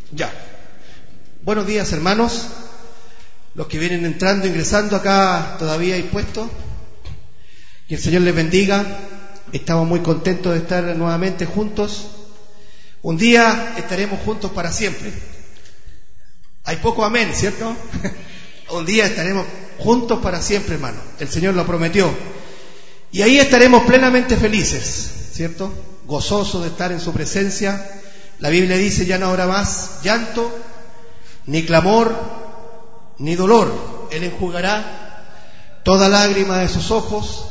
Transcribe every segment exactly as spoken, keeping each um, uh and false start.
Ya. Buenos días, hermanos. Los que vienen entrando, ingresando acá todavía hay puestos. Que el Señor les bendiga. Estamos muy contentos de estar nuevamente juntos. Un día estaremos juntos para siempre. Hay poco amén, ¿cierto? Un día estaremos juntos para siempre, hermano. El Señor lo prometió. Y ahí estaremos plenamente felices, ¿cierto? Gozosos de estar en su presencia. La Biblia dice: ya no habrá más llanto, ni clamor, ni dolor. Él enjugará toda lágrima de sus ojos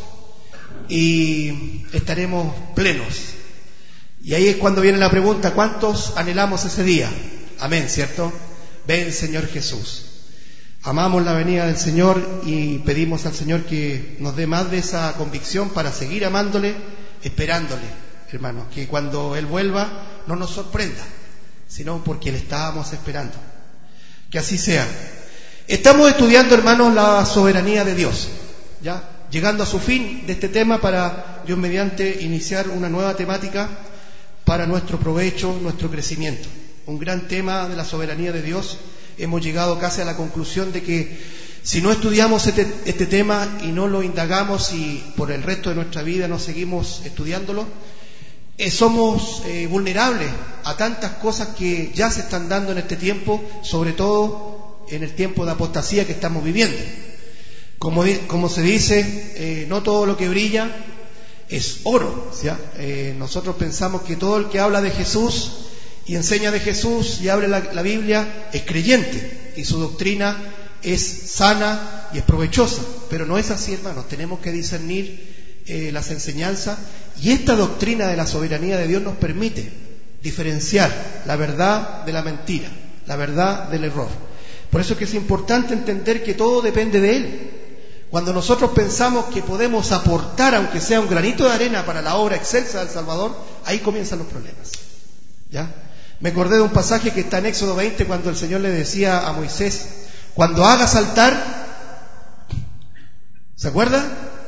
y estaremos plenos. Y ahí es cuando viene la pregunta: ¿cuántos anhelamos ese día? Amén, ¿cierto? Ven, Señor Jesús. Amamos la venida del Señor y pedimos al Señor que nos dé más de esa convicción para seguir amándole, esperándole, hermanos, que cuando Él vuelva no nos sorprenda, sino porque le estábamos esperando. Que así sea. Estamos estudiando, hermanos, la soberanía de Dios, ya llegando a su fin de este tema para, Dios mediante, iniciar una nueva temática para nuestro provecho, nuestro crecimiento. Un gran tema de la soberanía de Dios. Hemos llegado casi a la conclusión de que si no estudiamos este, este tema y no lo indagamos y por el resto de nuestra vida no seguimos estudiándolo, eh, somos eh, vulnerables a tantas cosas que ya se están dando en este tiempo, sobre todo en el tiempo de apostasía que estamos viviendo. Como, como se dice, eh, no todo lo que brilla es oro, ¿sí? eh, nosotros pensamos que todo el que habla de Jesús y enseña de Jesús y abre la, la Biblia es creyente y su doctrina es sana y es provechosa, pero no es así, hermanos. Tenemos que discernir eh, las enseñanzas, y esta doctrina de la soberanía de Dios nos permite diferenciar la verdad de la mentira, la verdad del error. Por eso es que es importante entender que todo depende de Él. Cuando nosotros pensamos que podemos aportar, aunque sea un granito de arena, para la obra excelsa del Salvador, ahí comienzan los problemas, ¿ya? Me acordé de un pasaje que está en Éxodo veinte, cuando el Señor le decía a Moisés: cuando hagas altar, ¿se acuerda?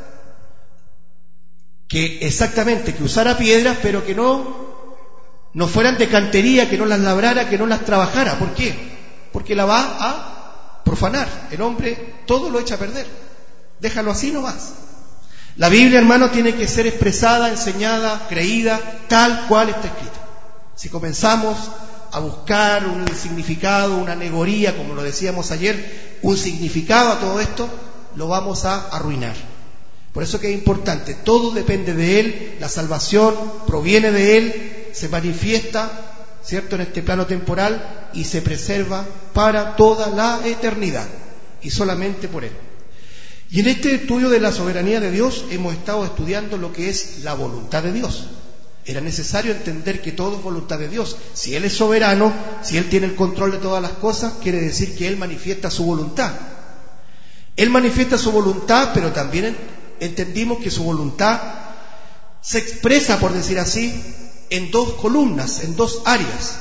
Que exactamente, que usara piedras, pero que no, no fueran de cantería, que no las labrara, que no las trabajara. ¿Por qué? Porque la va a profanar. El hombre todo lo echa a perder. Déjalo así nomás. La Biblia, hermano, tiene que ser expresada, enseñada, creída, tal cual está escrita. Si comenzamos a buscar un significado, una alegoría, como lo decíamos ayer, un significado a todo esto, lo vamos a arruinar. Por eso que es importante, todo depende de Él, la salvación proviene de Él, se manifiesta, ¿cierto?, en este plano temporal y se preserva para toda la eternidad, y solamente por Él. Y en este estudio de la soberanía de Dios hemos estado estudiando lo que es la voluntad de Dios. Era necesario entender que todo es voluntad de Dios. Si Él es soberano, si Él tiene el control de todas las cosas, quiere decir que Él manifiesta su voluntad. Él manifiesta su voluntad, pero también entendimos que su voluntad se expresa, por decir así, en dos columnas, en dos áreas.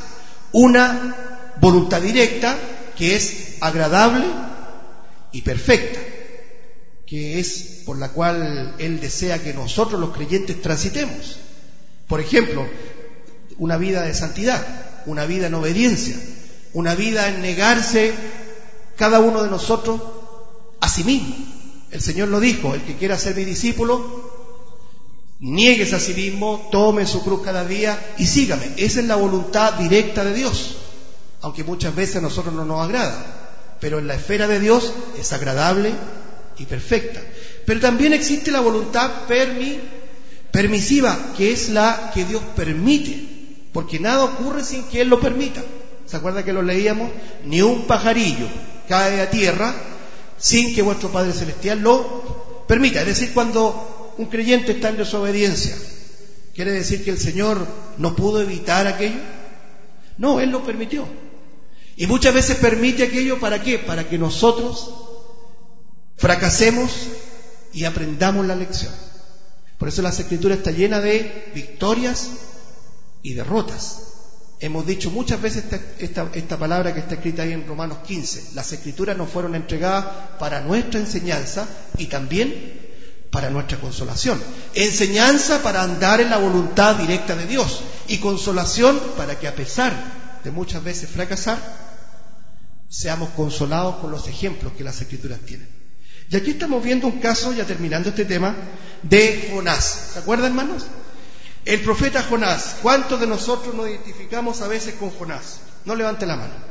Una voluntad directa, que es agradable y perfecta, que es por la cual Él desea que nosotros los creyentes transitemos. Por ejemplo, una vida de santidad, una vida en obediencia, una vida en negarse cada uno de nosotros a sí mismo. El Señor lo dijo: el que quiera ser mi discípulo, niéguese a sí mismo, tome su cruz cada día y sígame. Esa es la voluntad directa de Dios, aunque muchas veces a nosotros no nos agrada, pero en la esfera de Dios es agradable y perfecta. Pero también existe la voluntad permi permisiva, que es la que Dios permite, porque nada ocurre sin que Él lo permita. ¿Se acuerda que lo leíamos? Ni un pajarillo cae a tierra sin que vuestro Padre Celestial lo permita. Es decir, cuando un creyente está en desobediencia, ¿quiere decir que el Señor no pudo evitar aquello? No, Él lo permitió. Y muchas veces permite aquello, ¿para qué? Para que nosotros fracasemos y aprendamos la lección. Por eso la Escritura está llena de victorias y derrotas. Hemos dicho muchas veces esta, esta, esta palabra que está escrita ahí en Romanos quince. Las Escrituras nos fueron entregadas para nuestra enseñanza y también para nuestra consolación. Enseñanza para andar en la voluntad directa de Dios y consolación para que, a pesar de muchas veces fracasar, seamos consolados con los ejemplos que las Escrituras tienen. Y aquí estamos viendo un caso, ya terminando este tema, de Jonás. ¿Se acuerdan, hermanos? El profeta Jonás. ¿Cuántos de nosotros nos identificamos a veces con Jonás? No levante la mano.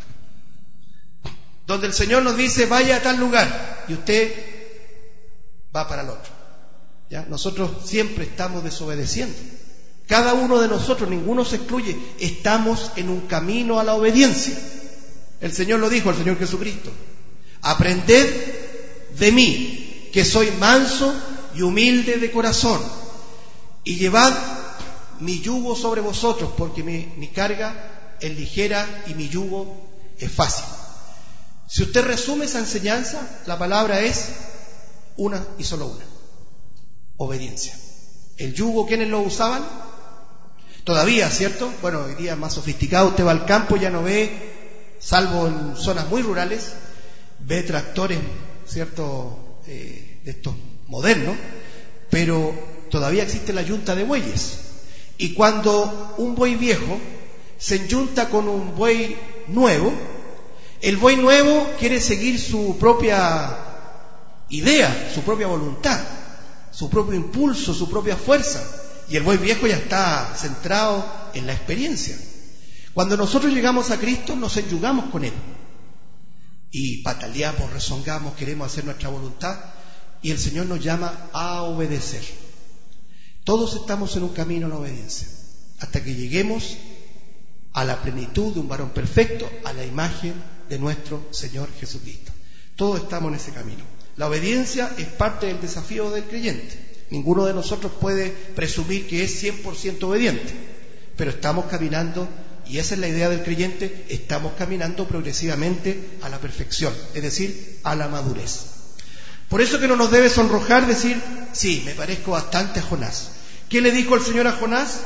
Donde el Señor nos dice, vaya a tal lugar, y usted va para el otro. ¿Ya? Nosotros siempre estamos desobedeciendo. Cada uno de nosotros, ninguno se excluye, estamos en un camino a la obediencia. El Señor lo dijo, el Señor Jesucristo. Aprended de mí, que soy manso y humilde de corazón, y llevad mi yugo sobre vosotros, porque mi, mi carga es ligera y mi yugo es fácil. Si usted resume esa enseñanza, la palabra es una y solo una: obediencia. El yugo, ¿quiénes lo usaban? Todavía, ¿cierto? Bueno, hoy día más sofisticado, usted va al campo y ya no ve, salvo en zonas muy rurales, ve tractores, ¿cierto? Eh, de estos modernos, pero todavía existe la yunta de bueyes. Y cuando un buey viejo se enyunta con un buey nuevo, el buey nuevo quiere seguir su propia idea, su propia voluntad, su propio impulso, su propia fuerza. Y el buey viejo ya está centrado en la experiencia. Cuando nosotros llegamos a Cristo, nos enyugamos con Él. Y pataleamos, rezongamos, queremos hacer nuestra voluntad. Y el Señor nos llama a obedecer. Todos estamos en un camino a la obediencia, hasta que lleguemos a la plenitud de un varón perfecto, a la imagen de nuestro Señor Jesucristo. Todos estamos en ese camino. La obediencia es parte del desafío del creyente. Ninguno de nosotros puede presumir que es cien por ciento obediente, pero estamos caminando, y esa es la idea del creyente, estamos caminando progresivamente a la perfección, es decir, a la madurez. Por eso que no nos debe sonrojar decir, sí, me parezco bastante a Jonás. ¿Qué le dijo el Señor a Jonás?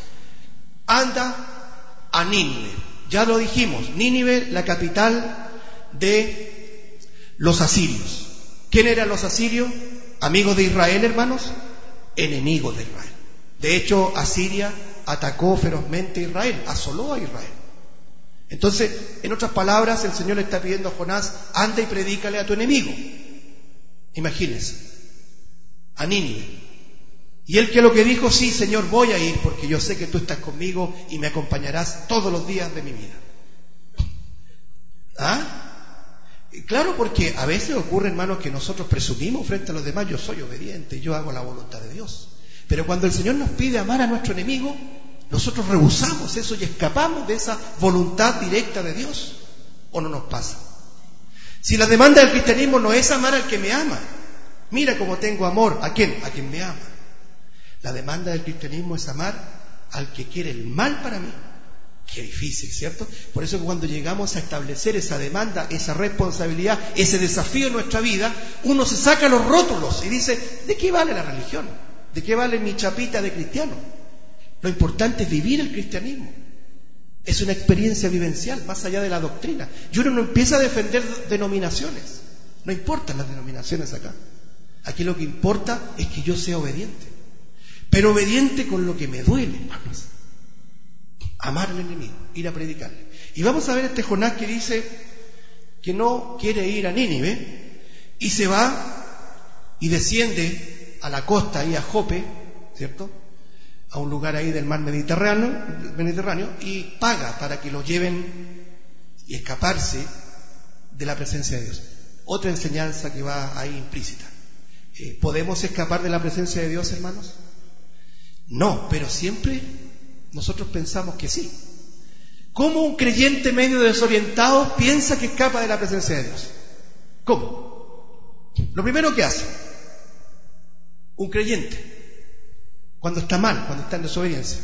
Anda a Nínive. Ya lo dijimos, Nínive, la capital de los asirios. ¿Quién eran los asirios? Amigos de Israel, hermanos, enemigos de Israel. De hecho, Asiria atacó ferozmente a Israel, asoló a Israel. Entonces, en otras palabras, el Señor le está pidiendo a Jonás, anda y predícale a tu enemigo. Imagínense, a Nínive. Y él, que lo que dijo, sí, Señor, voy a ir, porque yo sé que tú estás conmigo y me acompañarás todos los días de mi vida. ¿Ah? Claro, porque a veces ocurre, hermanos, que nosotros presumimos frente a los demás, yo soy obediente, yo hago la voluntad de Dios. Pero cuando el Señor nos pide amar a nuestro enemigo, nosotros rehusamos eso y escapamos de esa voluntad directa de Dios. ¿O no nos pasa? Si la demanda del cristianismo no es amar al que me ama, mira cómo tengo amor, ¿a quién? A quien me ama. La demanda del cristianismo es amar al que quiere el mal para mí. Qué difícil, ¿cierto? Por eso cuando llegamos a establecer esa demanda, esa responsabilidad, ese desafío en nuestra vida, uno se saca los rótulos y dice, ¿de qué vale la religión? ¿De qué vale mi chapita de cristiano? Lo importante es vivir el cristianismo. Es una experiencia vivencial, más allá de la doctrina. Y uno no empieza a defender denominaciones. No importan las denominaciones acá. Aquí lo que importa es que yo sea obediente. Pero obediente con lo que me duele, hermanos. Amar al enemigo, ir a predicarle. Y vamos a ver este Jonás que dice que no quiere ir a Nínive y se va y desciende a la costa, ahí a Jope, ¿cierto? A un lugar ahí del mar Mediterráneo, Mediterráneo y paga para que lo lleven y escaparse de la presencia de Dios. Otra enseñanza que va ahí implícita. Eh, ¿Podemos escapar de la presencia de Dios, hermanos? No, pero siempre nosotros pensamos que sí. ¿Cómo un creyente medio desorientado piensa que escapa de la presencia de Dios? ¿Cómo? Lo primero que hace un creyente cuando está mal, cuando está en desobediencia,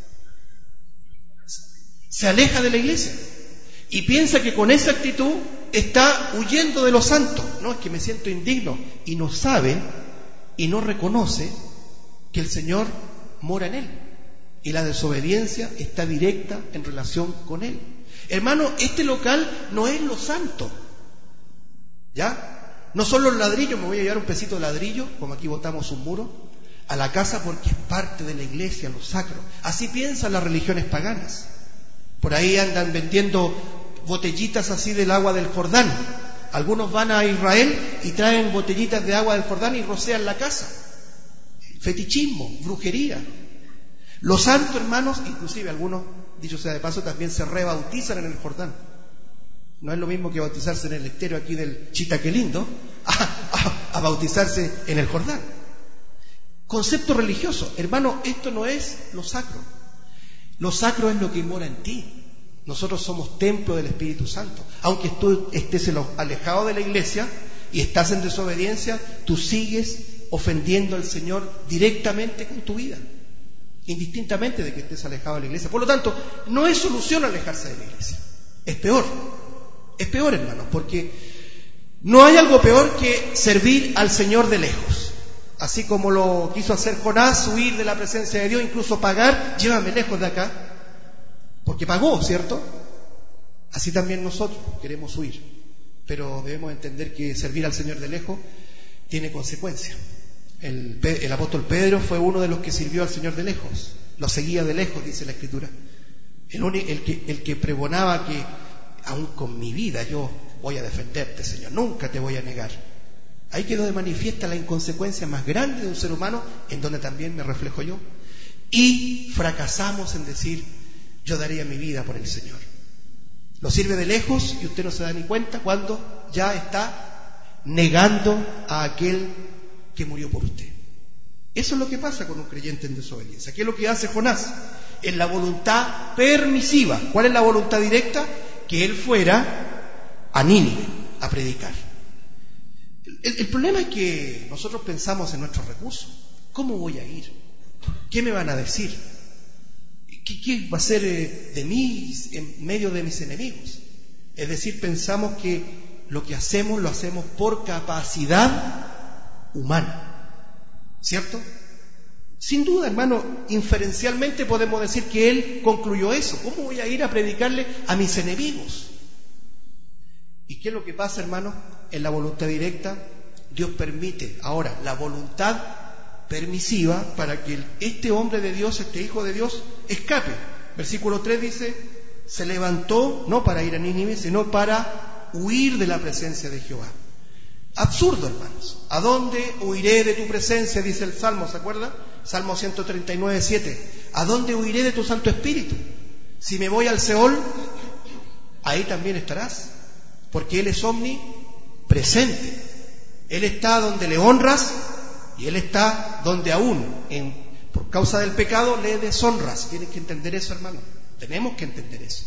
se aleja de la iglesia y piensa que con esa actitud está huyendo de lo santo. No, es que me siento indigno, y no sabe y no reconoce que el Señor mora en él. Y la desobediencia está directa en relación con él. Hermano, este local no es lo santo. ¿Ya? No son los ladrillos, me voy a llevar un pesito de ladrillo, como aquí botamos un muro, a la casa porque es parte de la iglesia, lo sacro. Así piensan las religiones paganas. Por ahí andan vendiendo botellitas así del agua del Jordán. Algunos van a Israel y traen botellitas de agua del Jordán y rocian la casa. Fetichismo, brujería. Los santos, hermanos, inclusive algunos, dicho sea de paso, también se rebautizan en el Jordán. No es lo mismo que bautizarse en el estero aquí del Chitaquelindo a, a, a bautizarse en el Jordán. Concepto religioso. Hermano, esto no es lo sacro. Lo sacro es lo que mora en ti. Nosotros somos templo del Espíritu Santo. Aunque tú estés alejado de la iglesia y estás en desobediencia, tú sigues ofendiendo al Señor directamente con tu vida, indistintamente de que estés alejado de la iglesia. Por lo tanto, no es solución alejarse de la iglesia. Es peor. Es peor, hermanos, porque no hay algo peor que servir al Señor de lejos. Así como lo quiso hacer Jonás, huir de la presencia de Dios, incluso pagar, llévame lejos de acá, porque pagó, ¿cierto? Así también nosotros queremos huir, pero debemos entender que servir al Señor de lejos tiene consecuencias. El, el apóstol Pedro fue uno de los que sirvió al Señor de lejos, lo seguía de lejos, dice la Escritura. El, el, que, el que pregonaba que aún con mi vida yo voy a defenderte, Señor, nunca te voy a negar. Ahí quedó de manifiesta la inconsecuencia más grande de un ser humano, en donde también me reflejo yo. Y fracasamos en decir, yo daría mi vida por el Señor. Lo sirve de lejos y usted no se da ni cuenta cuando ya está negando a aquel que murió por usted. Eso es lo que pasa con un creyente en desobediencia. ¿Qué es lo que hace Jonás? En la voluntad permisiva. ¿Cuál es la voluntad directa? Que él fuera a Nínive a predicar. El, el problema es que nosotros pensamos en nuestros recursos. ¿Cómo voy a ir? ¿Qué me van a decir? ¿Qué, qué va a ser eh, de mí en medio de mis enemigos? Es decir, pensamos que lo que hacemos lo hacemos por capacidad humana, ¿cierto? Sin duda, hermano, inferencialmente podemos decir que él concluyó eso. ¿Cómo voy a ir a predicarle a mis enemigos? ¿Y qué es lo que pasa, hermano? En la voluntad directa, Dios permite ahora la voluntad permisiva para que este hombre de Dios, este hijo de Dios, escape. Versículo tres dice, se levantó no para ir a Nínive, sino para huir de la presencia de Jehová. Absurdo, hermanos. ¿A dónde huiré de tu presencia? Dice el Salmo, ¿se acuerda? Salmo ciento treinta y nueve, siete. ¿A dónde huiré de tu Santo Espíritu? Si me voy al Seol, ahí también estarás, porque Él es omnipresente. Él está donde le honras y Él está donde aún, en, por causa del pecado, le deshonras. Tienes que entender eso, hermano. Tenemos que entender eso.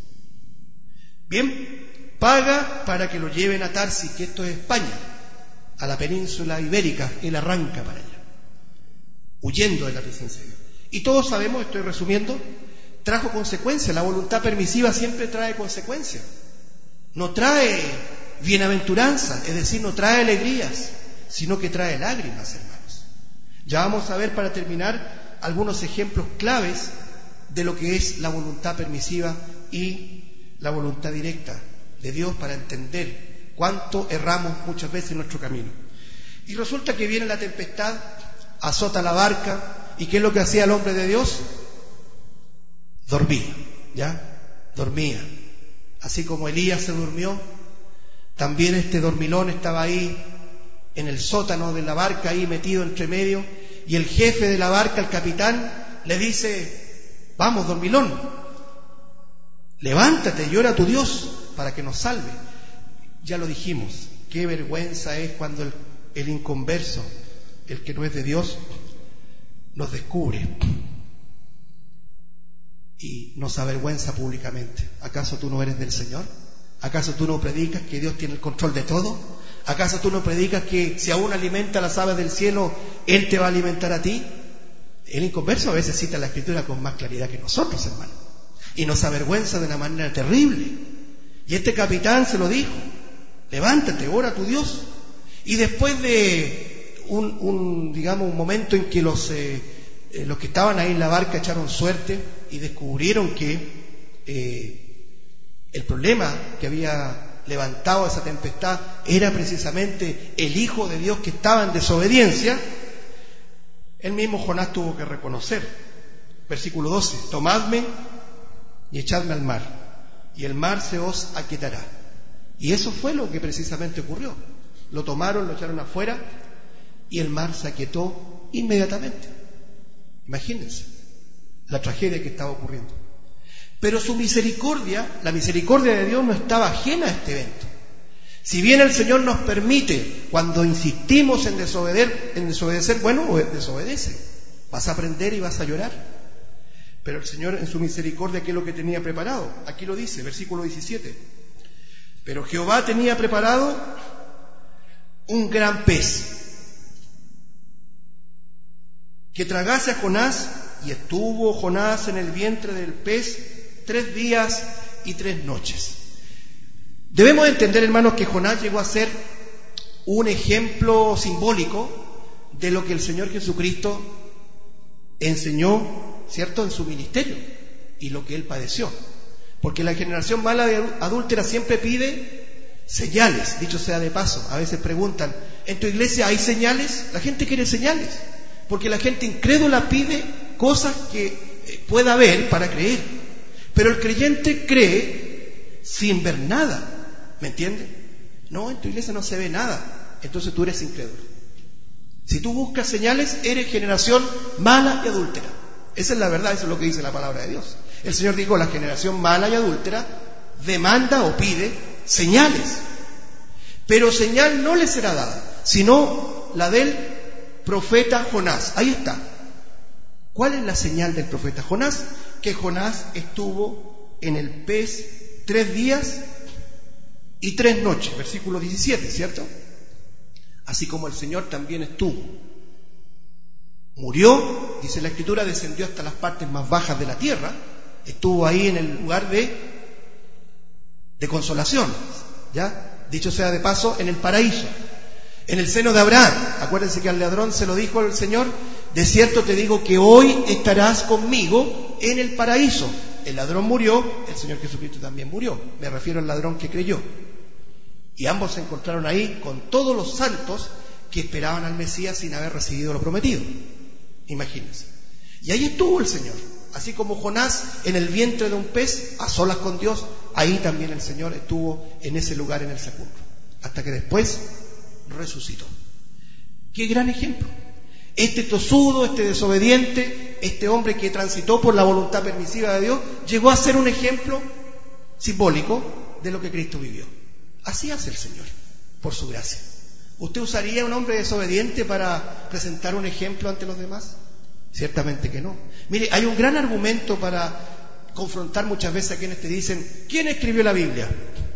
Bien, paga para que lo lleven a Tarsis, que esto es España, a la península ibérica. Él arranca para allá, huyendo de la presencia de Dios. Y todos sabemos, estoy resumiendo, trajo consecuencias. La voluntad permisiva siempre trae consecuencias. No trae bienaventuranza, es decir, no trae alegrías, sino que trae lágrimas, hermanos. Ya vamos a ver, para terminar, algunos ejemplos claves de lo que es la voluntad permisiva y la voluntad directa de Dios, para entender cuánto erramos muchas veces en nuestro camino. Y resulta que viene la tempestad, azota la barca, ¿y qué es lo que hacía el hombre de Dios? Dormía, ¿ya? Dormía. Así como Elías se durmió, también este dormilón estaba ahí en el sótano de la barca, ahí metido entre medio, y el jefe de la barca, el capitán, le dice, vamos, dormilón, levántate y ora a tu Dios para que nos salve. Ya lo dijimos, qué vergüenza es cuando el, el inconverso, el que no es de Dios, nos descubre y nos avergüenza públicamente. ¿Acaso tú no eres del Señor? ¿Acaso tú no predicas que Dios tiene el control de todo? ¿Acaso tú no predicas que si aún alimenta a las aves del cielo, Él te va a alimentar a ti? El inconverso a veces cita la Escritura con más claridad que nosotros, hermano, y nos avergüenza de una manera terrible. Y este capitán se lo dijo, levántate, ora a tu Dios. Y después de un, un digamos, un momento en que los, eh, eh, los que estaban ahí en la barca echaron suerte y descubrieron que eh, el problema que había levantado esa tempestad era precisamente el Hijo de Dios que estaba en desobediencia, el mismo Jonás tuvo que reconocer. Versículo doce, tomadme y echadme al mar, y el mar se os aquietará. Y eso fue lo que precisamente ocurrió. Lo tomaron, lo echaron afuera, y el mar se aquietó inmediatamente. Imagínense la tragedia que estaba ocurriendo. Pero su misericordia, la misericordia de Dios, no estaba ajena a este evento. Si bien el Señor nos permite, cuando insistimos en desobedecer, en desobedecer, bueno, desobedece. Vas a aprender y vas a llorar. Pero el Señor, en su misericordia, ¿qué es lo que tenía preparado? Aquí lo dice, versículo diecisiete. Pero Jehová tenía preparado un gran pez que tragase a Jonás, y estuvo Jonás en el vientre del pez tres días y tres noches. Debemos entender, hermanos, que Jonás llegó a ser un ejemplo simbólico de lo que el Señor Jesucristo enseñó, ¿cierto?, en su ministerio y lo que Él padeció. Porque la generación mala de adúltera siempre pide señales, dicho sea de paso. A veces preguntan, ¿en tu iglesia hay señales? La gente quiere señales, porque la gente incrédula pide cosas que pueda ver para creer. Pero el creyente cree sin ver nada. ¿Me entiendes? No, en tu iglesia no se ve nada. Entonces tú eres incrédulo. Si tú buscas señales, eres generación mala y adúltera. Esa es la verdad, eso es lo que dice la palabra de Dios. El Señor dijo, la generación mala y adúltera demanda o pide señales. Pero señal no le será dada, sino la del profeta Jonás. Ahí está. ¿Cuál es la señal del profeta Jonás? Que Jonás estuvo en el pez tres días y tres noches, versículo diecisiete, ¿cierto? Así como el Señor también estuvo. Murió, dice la Escritura, descendió hasta las partes más bajas de la tierra, estuvo ahí en el lugar de, de consolación, ¿ya? Dicho sea de paso, en el paraíso, en el seno de Abraham. Acuérdense que al ladrón se lo dijo el Señor, de cierto te digo que hoy estarás conmigo en el paraíso. El ladrón murió, el Señor Jesucristo también murió. Me refiero al ladrón que creyó. Y ambos se encontraron ahí con todos los santos que esperaban al Mesías sin haber recibido lo prometido. Imagínense. Y ahí estuvo el Señor. Así como Jonás en el vientre de un pez, a solas con Dios, ahí también el Señor estuvo en ese lugar en el sepulcro. Hasta que después resucitó. ¡Qué gran ejemplo! Este tosudo, este desobediente, este hombre que transitó por la voluntad permisiva de Dios, llegó a ser un ejemplo simbólico de lo que Cristo vivió. Así hace el Señor, por su gracia. ¿Usted usaría un hombre desobediente para presentar un ejemplo ante los demás? Ciertamente que no. Mire, hay un gran argumento para confrontar muchas veces a quienes te dicen, ¿quién escribió la Biblia?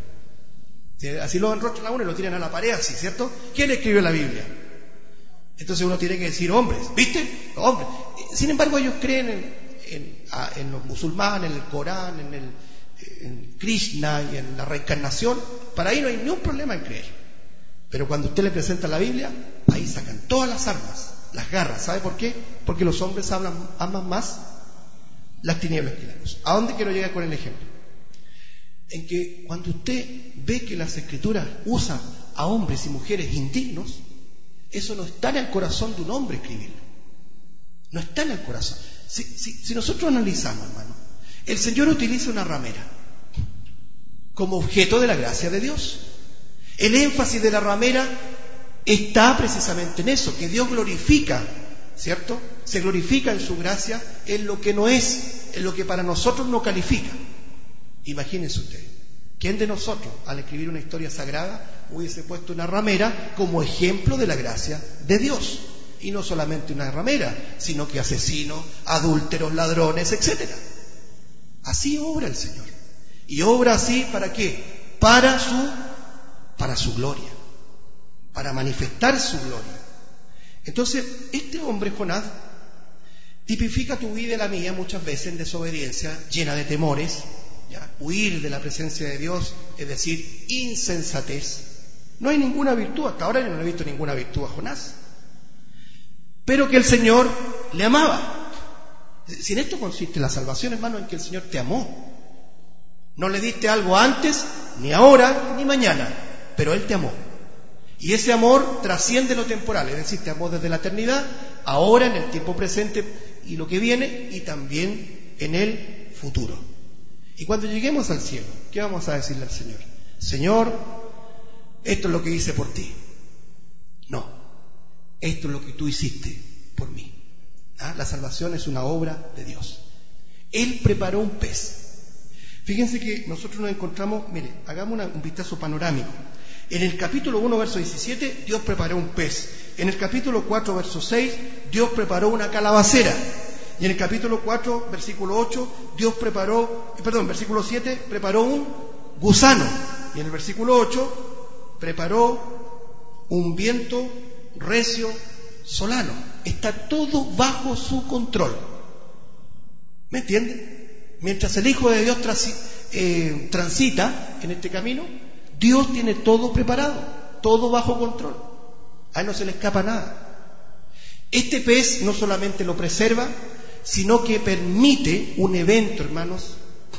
Así lo enrostran a uno y lo tiran a la pared así, ¿cierto? ¿Quién escribió la Biblia? Entonces uno tiene que decir hombres, ¿viste? Hombres. Sin embargo, ellos creen en, en, en los musulmanes, en el Corán, en, el, en Krishna y en la reencarnación. Para ahí no hay ningún problema en creer. Pero cuando usted le presenta la Biblia, ahí sacan todas las armas, las garras. ¿Sabe por qué? Porque los hombres hablan, aman más las tinieblas que la luz. ¿A dónde quiero llegar con el ejemplo? En que cuando usted ve que las Escrituras usan a hombres y mujeres indignos, eso no está en el corazón de un hombre escribirlo. No está en el corazón. Si, si, si nosotros analizamos, hermano, el Señor utiliza una ramera como objeto de la gracia de Dios. El énfasis de la ramera está precisamente en eso, que Dios glorifica, ¿cierto? Se glorifica en su gracia en lo que no es, en lo que para nosotros no califica. Imagínense ustedes, ¿quién de nosotros, al escribir una historia sagrada, hubiese puesto una ramera como ejemplo de la gracia de Dios? Y no solamente una ramera, sino que asesinos, adúlteros, ladrones, etcétera. Así obra el Señor. Y obra así, ¿para qué? Para su, para su gloria, para manifestar su gloria. Entonces, este hombre, Jonás, tipifica tu vida y la mía muchas veces en desobediencia, llena de temores, ¿ya? Huir de la presencia de Dios, es decir, insensatez. No hay ninguna virtud, hasta ahora yo no he visto ninguna virtud a Jonás, pero que el Señor le amaba. Si en esto consiste la salvación, hermano, en que el Señor te amó. No le diste algo antes, ni ahora, ni mañana, pero Él te amó. Y ese amor trasciende lo temporal, es decir, te amó desde la eternidad, ahora, en el tiempo presente y lo que viene, y también en el futuro. Y cuando lleguemos al cielo, ¿qué vamos a decirle al Señor? Señor, esto es lo que hice por ti. No, esto es lo que tú hiciste por mí. ¿Ah? La salvación es una obra de Dios. Él preparó un pez. Fíjense que nosotros nos encontramos, mire, hagamos una, un vistazo panorámico. En el capítulo uno, verso diecisiete, Dios preparó un pez. En el capítulo cuatro, verso seis, Dios preparó una calabacera. Y en el capítulo cuatro, versículo ocho, Dios preparó, perdón, versículo siete, preparó un gusano. Y en el versículo ocho, preparó un viento recio solano. Está todo bajo su control. ¿Me entienden? Mientras el Hijo de Dios trans, eh, transita en este camino, Dios tiene todo preparado, todo bajo control. A él no se le escapa nada. Este pez no solamente lo preserva, sino que permite un evento, hermanos,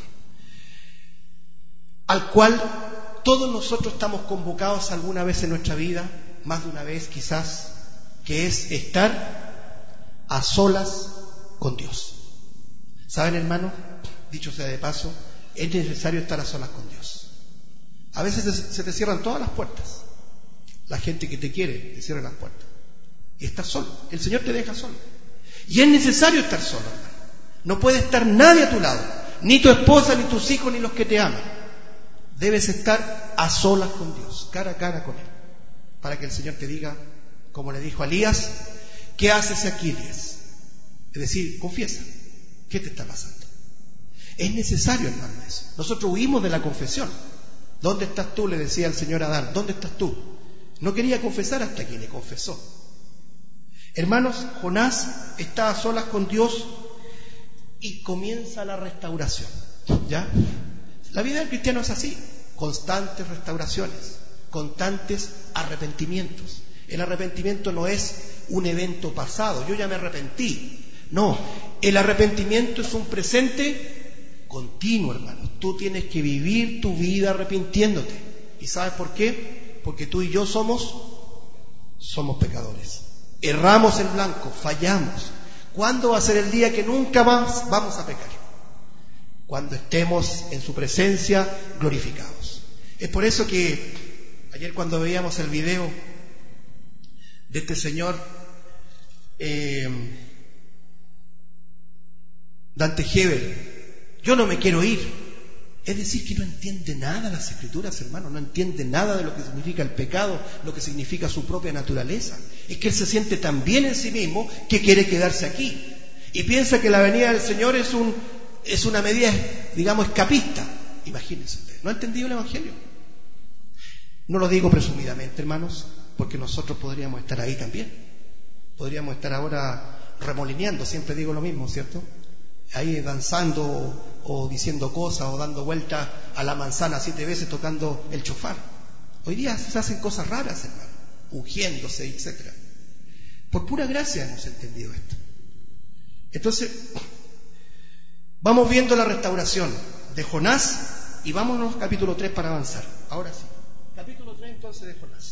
al cual todos nosotros estamos convocados alguna vez en nuestra vida, más de una vez quizás, que es estar a solas con Dios. ¿Saben, hermanos? Dicho sea de paso, es necesario estar a solas con Dios. A veces se te cierran todas las puertas. La gente que te quiere te cierra las puertas. Y estás solo. El Señor te deja solo. Y es necesario estar solo, hermano. No puede estar nadie a tu lado. Ni tu esposa, ni tus hijos, ni los que te aman. Debes estar a solas con Dios, cara a cara con Él. Para que el Señor te diga, como le dijo a Elías, ¿qué haces aquí, Elías? Es decir, confiesa. ¿Qué te está pasando? Es necesario, hermano, eso. Nosotros huimos de la confesión. ¿Dónde estás tú?, le decía el Señor a Adán. ¿Dónde estás tú? No quería confesar hasta que le confesó. Hermanos, Jonás está a solas con Dios y comienza la restauración. ¿Ya? La vida del cristiano es así. Constantes restauraciones, constantes arrepentimientos. El arrepentimiento no es un evento pasado. Yo ya me arrepentí. No, el arrepentimiento es un presente continuo, hermano. Tú tienes que vivir tu vida arrepintiéndote. ¿Y sabes por qué? Porque tú y yo somos, somos pecadores. Erramos en blanco, fallamos. ¿Cuándo va a ser el día que nunca más vamos a pecar? Cuando estemos en su presencia glorificados. Es por eso que ayer cuando veíamos el video de este señor eh, Dante Gebel, yo no me quiero ir. Es decir, que no entiende nada las Escrituras, hermano. No entiende nada de lo que significa el pecado, lo que significa su propia naturaleza. Es que él se siente tan bien en sí mismo que quiere quedarse aquí. Y piensa que la venida del Señor es, un, es una medida, digamos, escapista. Imagínense ustedes. ¿No ha entendido el Evangelio? No lo digo presumidamente, hermanos, porque nosotros podríamos estar ahí también. Podríamos estar ahora remolineando, siempre digo lo mismo, ¿cierto? Ahí danzando o, o diciendo cosas o dando vueltas a la manzana siete veces tocando el chofar. Hoy día se hacen cosas raras, hermano, ungiéndose, etcétera. Por pura gracia hemos entendido esto. Entonces, vamos viendo la restauración de Jonás y vámonos al capítulo tres para avanzar. Ahora sí, capítulo tres entonces de Jonás.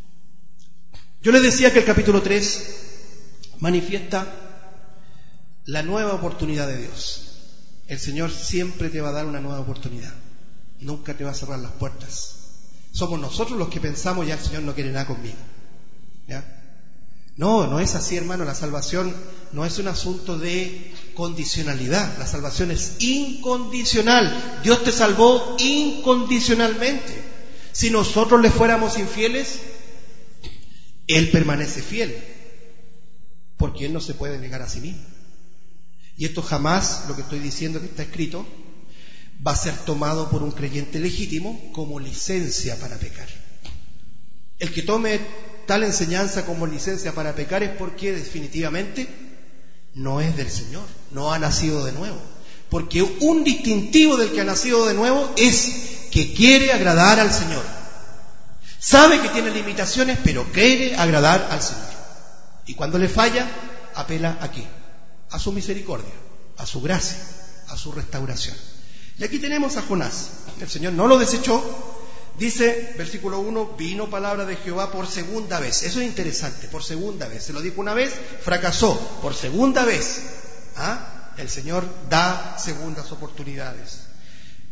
Yo les decía que el capítulo tres manifiesta la nueva oportunidad de Dios. El Señor siempre te va a dar una nueva oportunidad. Nunca te va a cerrar las puertas. Somos nosotros los que pensamos, ya el Señor no quiere nada conmigo. ¿Ya? No, no es así, hermano. La salvación no es un asunto de condicionalidad. La salvación es incondicional. Dios te salvó incondicionalmente. Si nosotros le fuéramos infieles, Él permanece fiel, porque Él no se puede negar a sí mismo. Y esto jamás, lo que estoy diciendo que está escrito, va a ser tomado por un creyente legítimo como licencia para pecar. El que tome tal enseñanza como licencia para pecar es porque definitivamente no es del Señor, no ha nacido de nuevo. Porque un distintivo del que ha nacido de nuevo es que quiere agradar al Señor. Sabe que tiene limitaciones, pero quiere agradar al Señor. Y cuando le falla, apela ¿a qué? A su misericordia, a su gracia, a su restauración. Y aquí tenemos a Jonás. El Señor no lo desechó. Dice, versículo uno, vino palabra de Jehová por segunda vez. Eso es interesante, por segunda vez. Se lo dijo una vez, fracasó. Por segunda vez. ¿Ah? El Señor da segundas oportunidades.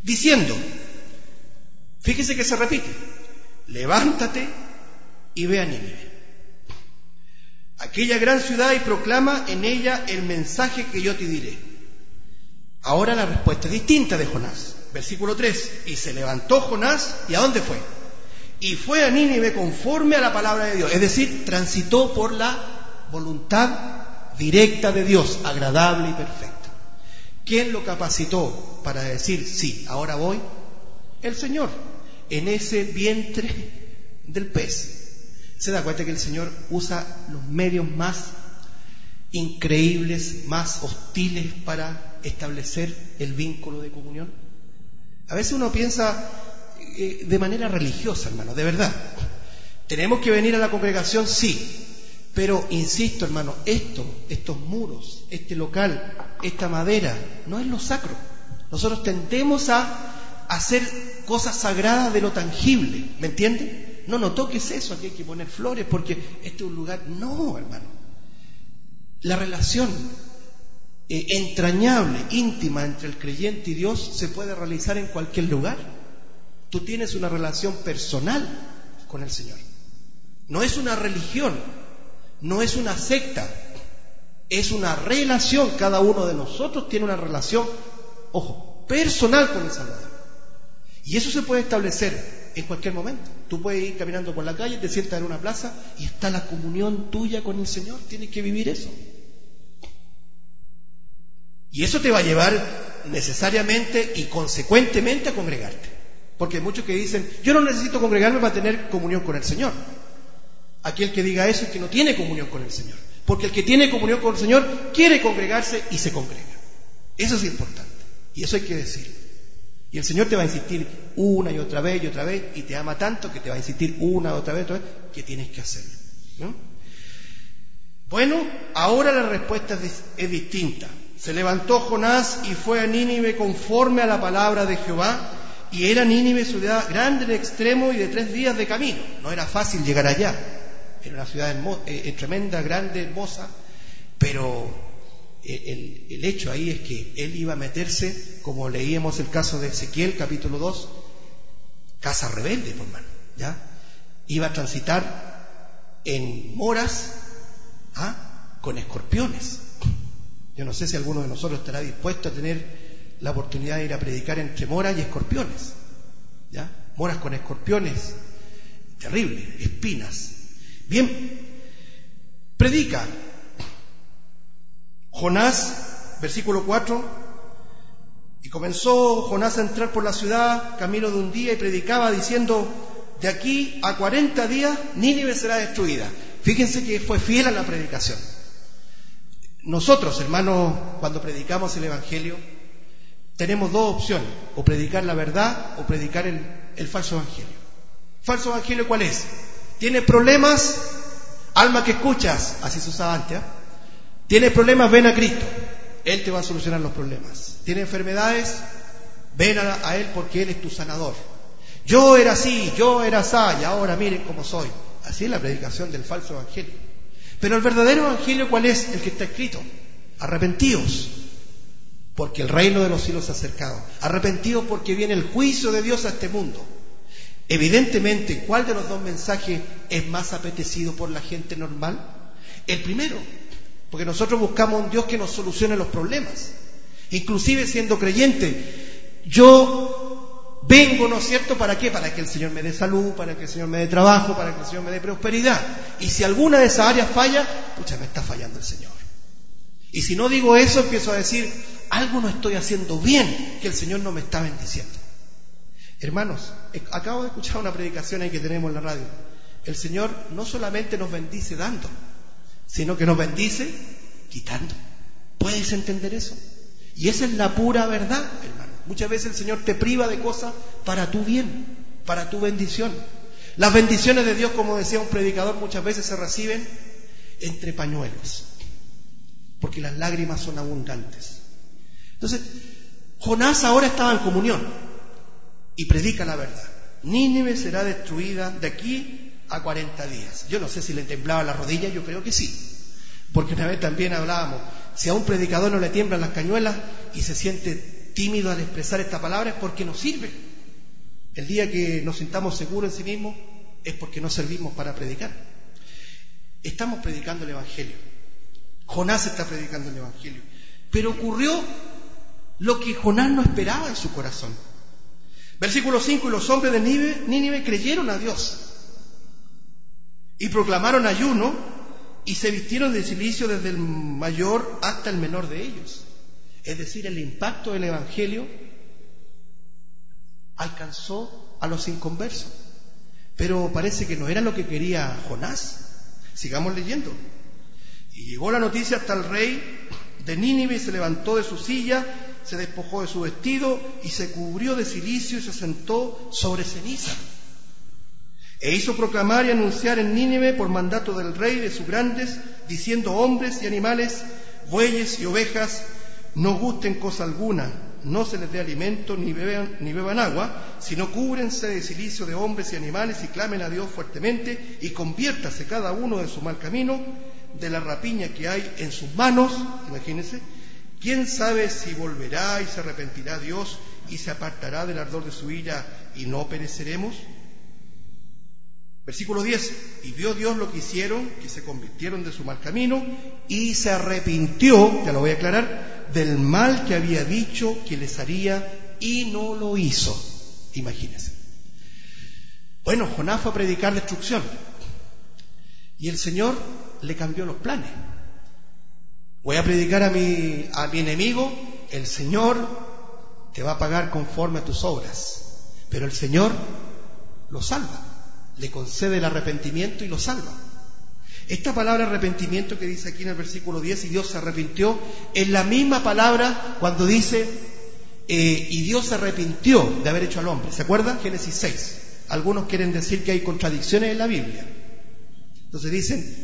diciendo, fíjese que se repite, levántate y ve a Nínive, aquella gran ciudad, y proclama en ella el mensaje que yo te diré. Ahora la respuesta es distinta de Jonás. Versículo tres, y se levantó Jonás, ¿y a dónde fue? Y fue a Nínive conforme a la palabra de Dios, es decir, transitó por la voluntad directa de Dios, agradable y perfecta. ¿Quién lo capacitó para decir, sí, ahora voy? El Señor, en ese vientre del pez. ¿Se da cuenta que el Señor usa los medios más increíbles, más hostiles para establecer el vínculo de comunión? A veces uno piensa eh, de manera religiosa, hermano, de verdad. ¿Tenemos que venir a la congregación? Sí. Pero, insisto, hermano, esto, estos muros, este local, esta madera, no es lo sacro. Nosotros tendemos a hacer cosas sagradas de lo tangible, ¿me entiende? No, no toques eso, aquí hay que poner flores porque este es un lugar... No, hermano. La relación eh, entrañable, íntima entre el creyente y Dios se puede realizar en cualquier lugar. Tú tienes una relación personal con el Señor. No es una religión, no es una secta, es una relación. Cada uno de nosotros tiene una relación, ojo, personal con el Salvador. Y eso se puede establecer en cualquier momento. Tú puedes ir caminando por la calle, te sientas en una plaza y está la comunión tuya con el Señor. Tienes que vivir eso. Y eso te va a llevar necesariamente y consecuentemente a congregarte. Porque hay muchos que dicen, yo no necesito congregarme para tener comunión con el Señor. Aquel que diga eso es que no tiene comunión con el Señor. Porque el que tiene comunión con el Señor quiere congregarse y se congrega. Eso es importante. Y eso hay que decir. Y el Señor te va a insistir una y otra vez y otra vez, y te ama tanto que te va a insistir una y otra vez y otra vez que tienes que hacerlo, ¿no? Bueno, ahora la respuesta es, es distinta. Se levantó Jonás y fue a Nínive conforme a la palabra de Jehová, y era Nínive ciudad grande en extremo y de tres días de camino. No era fácil llegar allá. Era una ciudad hermo- eh, tremenda, grande, hermosa, pero El, el hecho ahí es que él iba a meterse, como leíamos el caso de Ezequiel, capítulo dos, casa rebelde, por mano, ¿ya? Iba a transitar en moras, ¿ah? Con escorpiones. Yo no sé si alguno de nosotros estará dispuesto a tener la oportunidad de ir a predicar entre moras y escorpiones, ¿ya? Moras con escorpiones, terrible, espinas. Bien, predica. Jonás, versículo cuatro, y comenzó Jonás a entrar por la ciudad, camino de un día, y predicaba diciendo, de aquí a cuarenta días Nínive será destruida. Fíjense que fue fiel a la predicación. Nosotros, hermanos, cuando predicamos el Evangelio, tenemos dos opciones, o predicar la verdad o predicar el, el falso Evangelio. ¿Falso Evangelio cuál es? ¿Tienes problemas? Alma que escuchas, así se usaba antes, ¿eh? ¿Tienes problemas? Ven a Cristo. Él te va a solucionar los problemas. ¿Tienes enfermedades? Ven a, a Él porque Él es tu sanador. Yo era así, yo era así, y ahora miren cómo soy. Así es la predicación del falso evangelio. Pero el verdadero evangelio, ¿cuál es? El que está escrito. Arrepentíos, porque el reino de los cielos se ha acercado. Arrepentíos porque viene el juicio de Dios a este mundo. Evidentemente, ¿cuál de los dos mensajes es más apetecido por la gente normal? El primero. Porque nosotros buscamos un Dios que nos solucione los problemas. Inclusive siendo creyente, yo vengo, ¿no es cierto? ¿Para qué? Para que el Señor me dé salud, para que el Señor me dé trabajo, para que el Señor me dé prosperidad. Y si alguna de esas áreas falla, pucha, me está fallando el Señor. Y si no digo eso, empiezo a decir, algo no estoy haciendo bien, que el Señor no me está bendiciendo. Hermanos, acabo de escuchar una predicación ahí que tenemos en la radio. El Señor no solamente nos bendice dando, sino que nos bendice quitando. ¿Puedes entender eso? Y esa es la pura verdad, hermano. Muchas veces el Señor te priva de cosas para tu bien, para tu bendición. Las bendiciones de Dios, como decía un predicador, muchas veces se reciben entre pañuelos, porque las lágrimas son abundantes. Entonces, Jonás ahora estaba en comunión y predica la verdad. Nínive será destruida de aquí a cuarenta días. Yo no sé si le temblaba la rodilla, yo creo que sí. Porque una vez también hablábamos, si a un predicador no le tiemblan las cañuelas y se siente tímidos al expresar esta palabra es porque nos sirve. El día que nos sintamos seguros en sí mismos es porque no servimos para predicar. Estamos predicando el Evangelio. Jonás está predicando el Evangelio. Pero ocurrió lo que Jonás no esperaba en su corazón. Versículo cinco: y los hombres de Nínive, Nínive creyeron a Dios y proclamaron ayuno y se vistieron de cilicio desde el mayor hasta el menor de ellos. Es decir, el impacto del Evangelio alcanzó a los inconversos. Pero parece que no era lo que quería Jonás. Sigamos leyendo. Y llegó la noticia hasta el rey de Nínive y se levantó de su silla, se despojó de su vestido y se cubrió de cilicio y se sentó sobre ceniza. E hizo proclamar y anunciar en Nínive por mandato del rey de sus grandes, diciendo: hombres y animales, bueyes y ovejas, no gusten cosa alguna, no se les dé alimento ni beban, ni beban agua, sino cúbrense de cilicio de hombres y animales y clamen a Dios fuertemente y conviértase cada uno de su mal camino, de la rapiña que hay en sus manos. Imagínense, quién sabe si volverá y se arrepentirá Dios y se apartará del ardor de su ira y no pereceremos. Versículo diez: y vio Dios lo que hicieron, que se convirtieron de su mal camino, y se arrepintió, ya lo voy a aclarar, del mal que había dicho que les haría, y no lo hizo. Imagínense. Bueno, Jonás fue a predicar destrucción, y el Señor le cambió los planes. Voy a predicar a mi, a mi enemigo, el Señor te va a pagar conforme a tus obras, pero el Señor lo salva. Le concede el arrepentimiento y lo salva. Esta palabra arrepentimiento que dice aquí en el versículo diez, y Dios se arrepintió, es la misma palabra cuando dice eh, y Dios se arrepintió de haber hecho al hombre. ¿Se acuerdan? Génesis seis. Algunos quieren decir que hay contradicciones en la Biblia. Entonces dicen,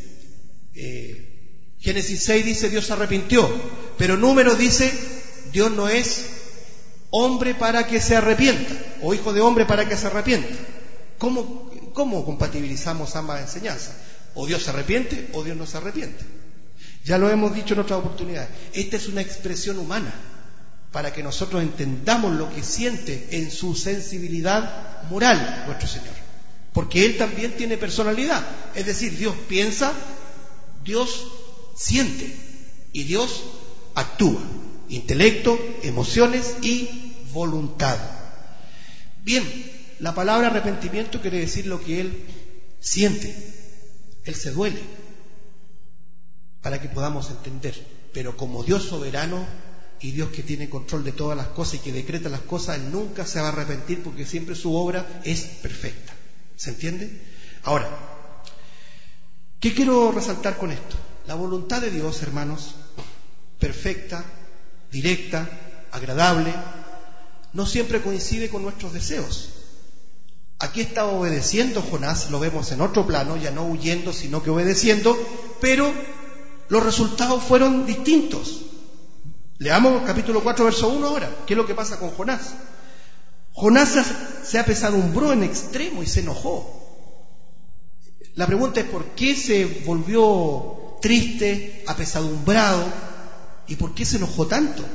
eh, Génesis seis dice Dios se arrepintió, pero Números dice Dios no es hombre para que se arrepienta, o hijo de hombre para que se arrepienta. ¿Cómo, cómo compatibilizamos ambas enseñanzas? O Dios se arrepiente o Dios no se arrepiente. Ya lo hemos dicho en otras oportunidades. Esta es una expresión humana para que nosotros entendamos lo que siente en su sensibilidad moral nuestro Señor, porque Él también tiene personalidad. Es decir, Dios piensa, Dios siente y Dios actúa. Intelecto, emociones y voluntad. Bien, la palabra arrepentimiento quiere decir lo que Él siente. Él se duele, para que podamos entender. Pero como Dios soberano y Dios que tiene control de todas las cosas y que decreta las cosas, Él nunca se va a arrepentir, porque siempre su obra es perfecta. ¿Se entiende? Ahora, ¿qué quiero resaltar con esto? La voluntad de Dios, hermanos, perfecta, directa, agradable, no siempre coincide con nuestros deseos. Aquí estaba obedeciendo Jonás, lo vemos en otro plano, ya no huyendo, sino que obedeciendo, pero los resultados fueron distintos. Leamos capítulo cuatro, verso uno ahora. ¿Qué es lo que pasa con Jonás? Jonás se apesadumbró en extremo y se enojó. La pregunta es: ¿por qué se volvió triste, apesadumbrado? ¿Y por qué se enojó tanto?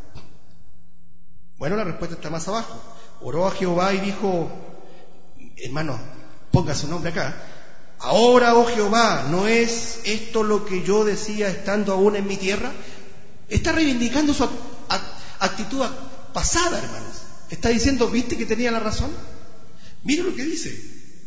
Bueno, la respuesta está más abajo. Oró a Jehová y dijo: hermano, ponga su nombre acá. Ahora, oh Jehová, ¿no es esto lo que yo decía estando aún en mi tierra? Está reivindicando su actitud pasada, hermanos. Está diciendo: ¿viste que tenía la razón? Mira lo que dice.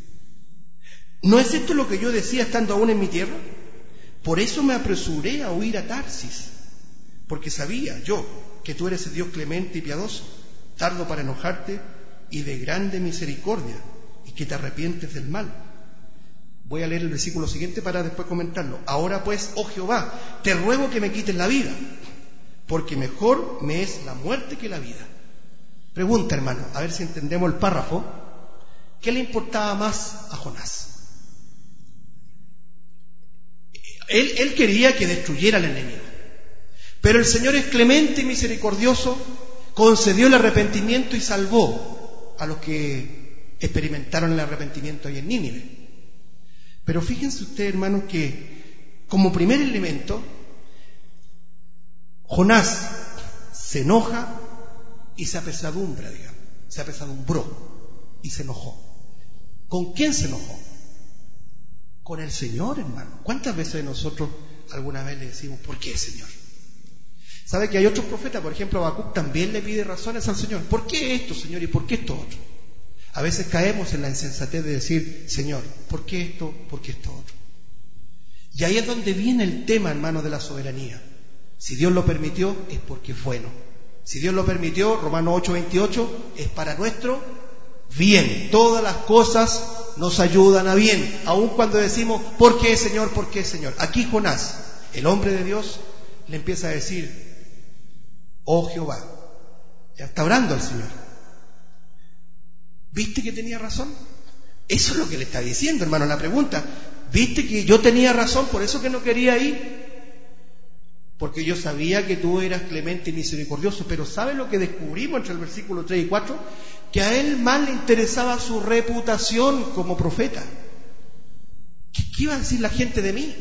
¿No es esto lo que yo decía estando aún en mi tierra? Por eso me apresuré a huir a Tarsis, porque sabía yo que tú eres el Dios clemente y piadoso, tardo para enojarte y de grande misericordia, y que te arrepientes del mal. Voy a leer el versículo siguiente para después comentarlo. Ahora pues, oh Jehová, te ruego que me quites la vida, porque mejor me es la muerte que la vida. Pregunta, hermano, a ver si entendemos el párrafo. ¿Qué le importaba más a Jonás? Él, él quería que destruyera al enemigo, pero el Señor es clemente y misericordioso, concedió el arrepentimiento y salvó a los que experimentaron el arrepentimiento ahí en Nínive. Pero fíjense ustedes, hermanos, que como primer elemento, Jonás se enoja y se apesadumbra, digamos, se apesadumbró y se enojó. ¿Con quién se enojó? Con el Señor, hermano. ¿Cuántas veces nosotros alguna vez le decimos, ¿por qué, Señor? ¿Sabe que hay otros profetas? Por ejemplo, Habacuc también le pide razones al Señor. ¿Por qué esto, Señor? ¿Y por qué esto otro? A veces caemos en la insensatez de decir, Señor, ¿por qué esto? ¿Por qué esto otro? Y ahí es donde viene el tema, hermano, de la soberanía. Si Dios lo permitió, es porque es bueno. Si Dios lo permitió, Romanos ocho veintiocho, es para nuestro bien. Todas las cosas nos ayudan a bien, aun cuando decimos, ¿por qué, Señor? ¿Por qué, Señor? Aquí Jonás, el hombre de Dios, le empieza a decir, oh Jehová, ya está orando al Señor. ¿Viste que tenía razón? Eso es lo que le está diciendo, hermano, la pregunta. ¿Viste que yo tenía razón, por eso que no quería ir? Porque yo sabía que tú eras clemente y misericordioso, pero ¿sabes lo que descubrimos entre el versículo tres y cuatro? Que a él más le interesaba su reputación como profeta. ¿Qué, qué iba a decir la gente de mí?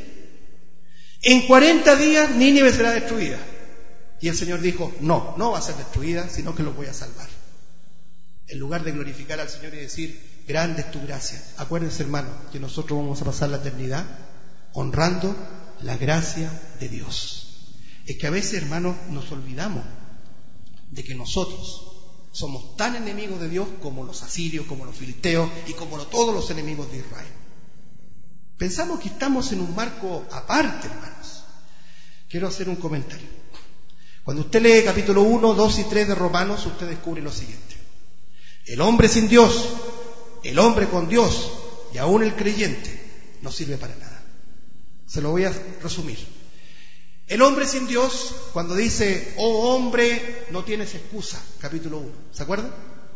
En cuarenta días Nínive será destruida. Y el Señor dijo, no, no va a ser destruida, sino que lo voy a salvar. En lugar de glorificar al Señor y decir, grande es tu gracia. Acuérdense, hermano, que nosotros vamos a pasar la eternidad honrando la gracia de Dios. Es que a veces, hermanos, nos olvidamos de que nosotros somos tan enemigos de Dios como los asirios, como los filisteos y como todos los enemigos de Israel. Pensamos que estamos en un marco aparte, hermanos. Quiero hacer un comentario. Cuando usted lee capítulo uno, dos y tres de Romanos, usted descubre lo siguiente. El hombre sin Dios, el hombre con Dios y aún el creyente no sirve para nada. Se lo voy a resumir. El hombre sin Dios, cuando dice, oh hombre, no tienes excusa, capítulo uno, ¿se acuerdan?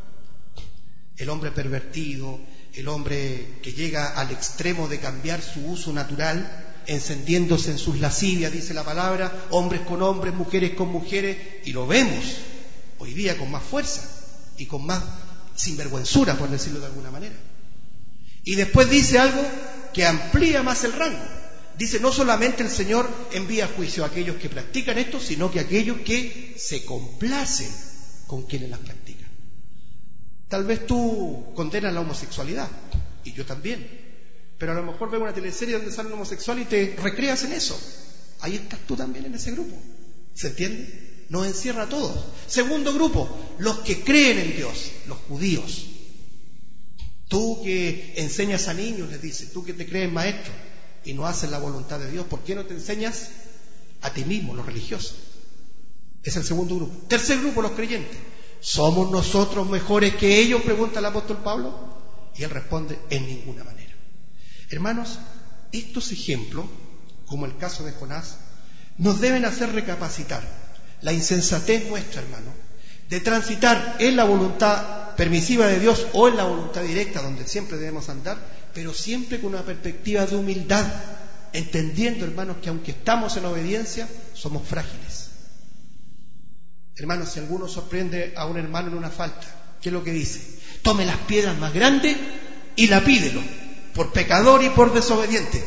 El hombre pervertido, el hombre que llega al extremo de cambiar su uso natural, encendiéndose en sus lascivias, dice la palabra, hombres con hombres, mujeres con mujeres, y lo vemos hoy día con más fuerza y con más sinvergüenzura, por decirlo de alguna manera. Y después dice algo que amplía más el rango. Dice, no solamente el Señor envía juicio a aquellos que practican esto, sino que a aquellos que se complacen con quienes las practican. Tal vez tú condenas la homosexualidad, y yo también, pero a lo mejor ves una teleserie donde sale un homosexual y te recreas en eso. Ahí estás tú también en ese grupo. ¿Se entiende? Nos encierra a todos. Segundo grupo, los que creen en Dios, los judíos. Tú que enseñas a niños, les dice, tú que te crees maestro y no haces la voluntad de Dios, ¿por qué no te enseñas a ti mismo, los religiosos? Es el segundo grupo. Tercer grupo, los creyentes. ¿Somos nosotros mejores que ellos?, pregunta el apóstol Pablo. Y él responde, en ninguna manera. Hermanos, estos ejemplos, como el caso de Jonás, nos deben hacer recapacitar la insensatez nuestra, hermano, de transitar en la voluntad permisiva de Dios o en la voluntad directa, donde siempre debemos andar, pero siempre con una perspectiva de humildad, entendiendo, hermanos, que aunque estamos en obediencia, somos frágiles. Hermanos, si alguno sorprende a un hermano en una falta, ¿qué es lo que dice? Tome las piedras más grandes y lapídelo, por pecador y por desobediente.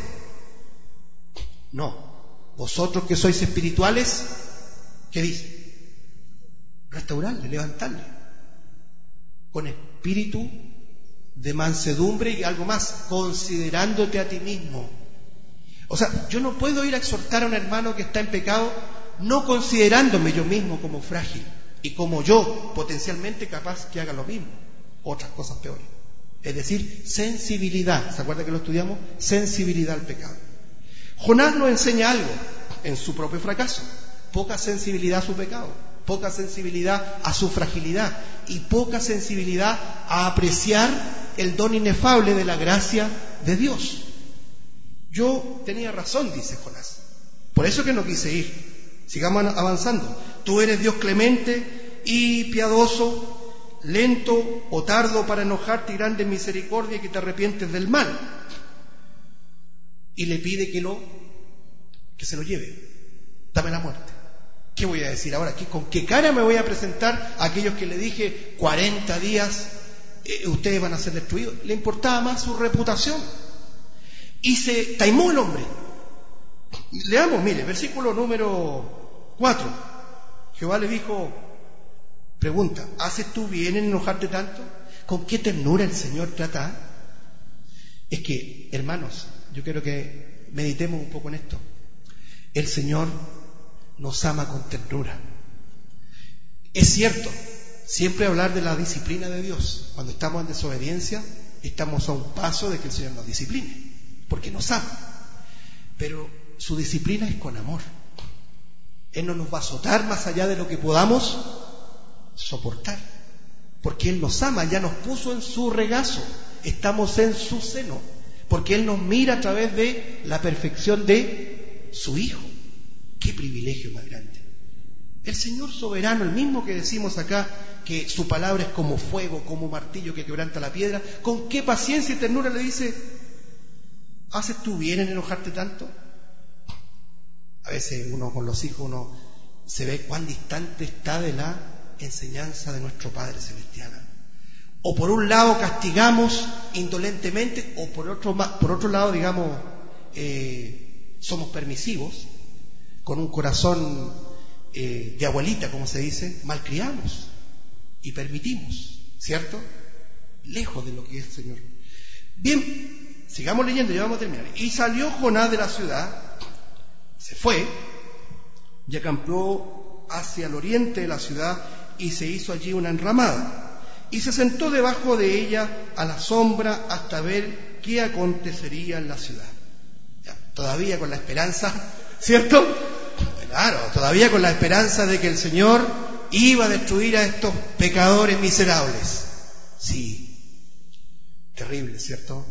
No, vosotros que sois espirituales, ¿qué dice? Restaurarle, levantarle, con espíritu de mansedumbre y algo más, considerándote a ti mismo. O sea, yo no puedo ir a exhortar a un hermano que está en pecado no considerándome yo mismo como frágil y como yo potencialmente capaz que haga lo mismo, otras cosas peores. Es decir, sensibilidad. ¿Se acuerda que lo estudiamos? Sensibilidad al pecado. Jonás nos enseña algo en su propio fracaso: poca sensibilidad a su pecado, poca sensibilidad a su fragilidad y poca sensibilidad a apreciar el don inefable de la gracia de Dios. Yo tenía razón, dice Jonás, por eso que no quise ir. Sigamos avanzando. Tú eres Dios clemente y piadoso, lento o tardo para enojarte y grande en misericordia, y que te arrepientes del mal. Y le pide que lo que se lo lleve, dame la muerte. ¿Qué voy a decir ahora? ¿Con qué cara me voy a presentar a aquellos que le dije cuarenta días eh, ustedes van a ser destruidos? Le importaba más su reputación y se taimó el hombre. Leamos, mire, versículo número cuatro. Jehová le dijo: Pregunta, ¿haces tú bien en enojarte tanto? ¿Con qué ternura el Señor trata? Es que, hermanos, yo quiero que meditemos un poco en esto. El Señor nos ama con ternura. Es cierto, siempre hablar de la disciplina de Dios. Cuando estamos en desobediencia, estamos a un paso de que el Señor nos discipline, porque nos ama. Pero su disciplina es con amor. Él no nos va a azotar más allá de lo que podamos soportar, porque Él nos ama, ya nos puso en su regazo, estamos en su seno, porque Él nos mira a través de la perfección de su Hijo. ¡Qué privilegio más grande! El Señor soberano, el mismo que decimos acá, que su palabra es como fuego, como martillo que quebranta la piedra, ¿con qué paciencia y ternura le dice: ¿haces tú bien en enojarte tanto? A veces uno con los hijos uno se ve cuán distante está de la enseñanza de nuestro Padre Celestial. O por un lado castigamos indolentemente, o por otro, por otro lado, digamos, eh, somos permisivos, con un corazón eh, de abuelita, como se dice, malcriamos y permitimos, ¿cierto? Lejos de lo que es el Señor. Bien, sigamos leyendo, ya vamos a terminar. Y salió Jonás de la ciudad, se fue y acampó hacia el oriente de la ciudad y se hizo allí una enramada y se sentó debajo de ella a la sombra hasta ver qué acontecería en la ciudad. Ya, todavía con la esperanza, ¿cierto? Claro, todavía con la esperanza de que el Señor iba a destruir a estos pecadores miserables. Sí, terrible, ¿cierto?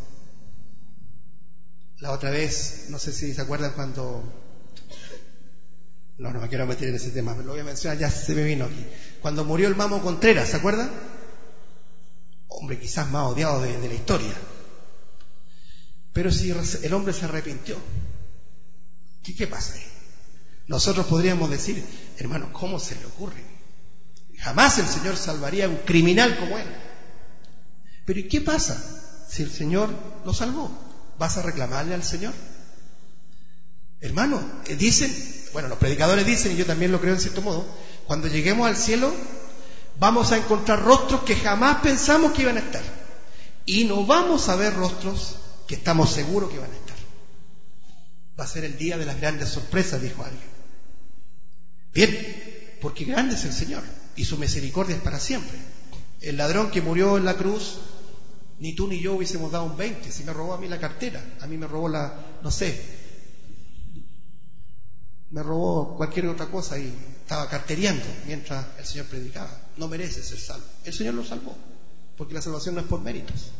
La otra vez, no sé si se acuerdan cuando... No, no me quiero meter en ese tema, pero lo voy a mencionar, ya se me vino aquí. Cuando murió el Mamo Contreras, ¿se acuerdan? Hombre quizás más odiado de, de la historia. Pero si el hombre se arrepintió, ¿qué, qué pasa ahí? Nosotros podríamos decir, hermano, ¿cómo se le ocurre? Jamás el Señor salvaría a un criminal como él. Pero ¿y qué pasa si el Señor lo salvó? ¿Vas a reclamarle al Señor? Hermano, dicen, bueno, los predicadores dicen, y yo también lo creo en cierto modo, cuando lleguemos al cielo vamos a encontrar rostros que jamás pensamos que iban a estar, y no vamos a ver rostros que estamos seguros que van a estar. Va a ser el día de las grandes sorpresas, dijo alguien. Bien, porque grande es el Señor y su misericordia es para siempre. El ladrón que murió en la cruz, ni tú ni yo hubiésemos dado un veinte. Si me robó a mí la cartera, a mí me robó la, no sé, me robó cualquier otra cosa y estaba cartereando mientras el Señor predicaba. No merece ser salvo. El Señor lo salvó, porque la salvación no es por méritos.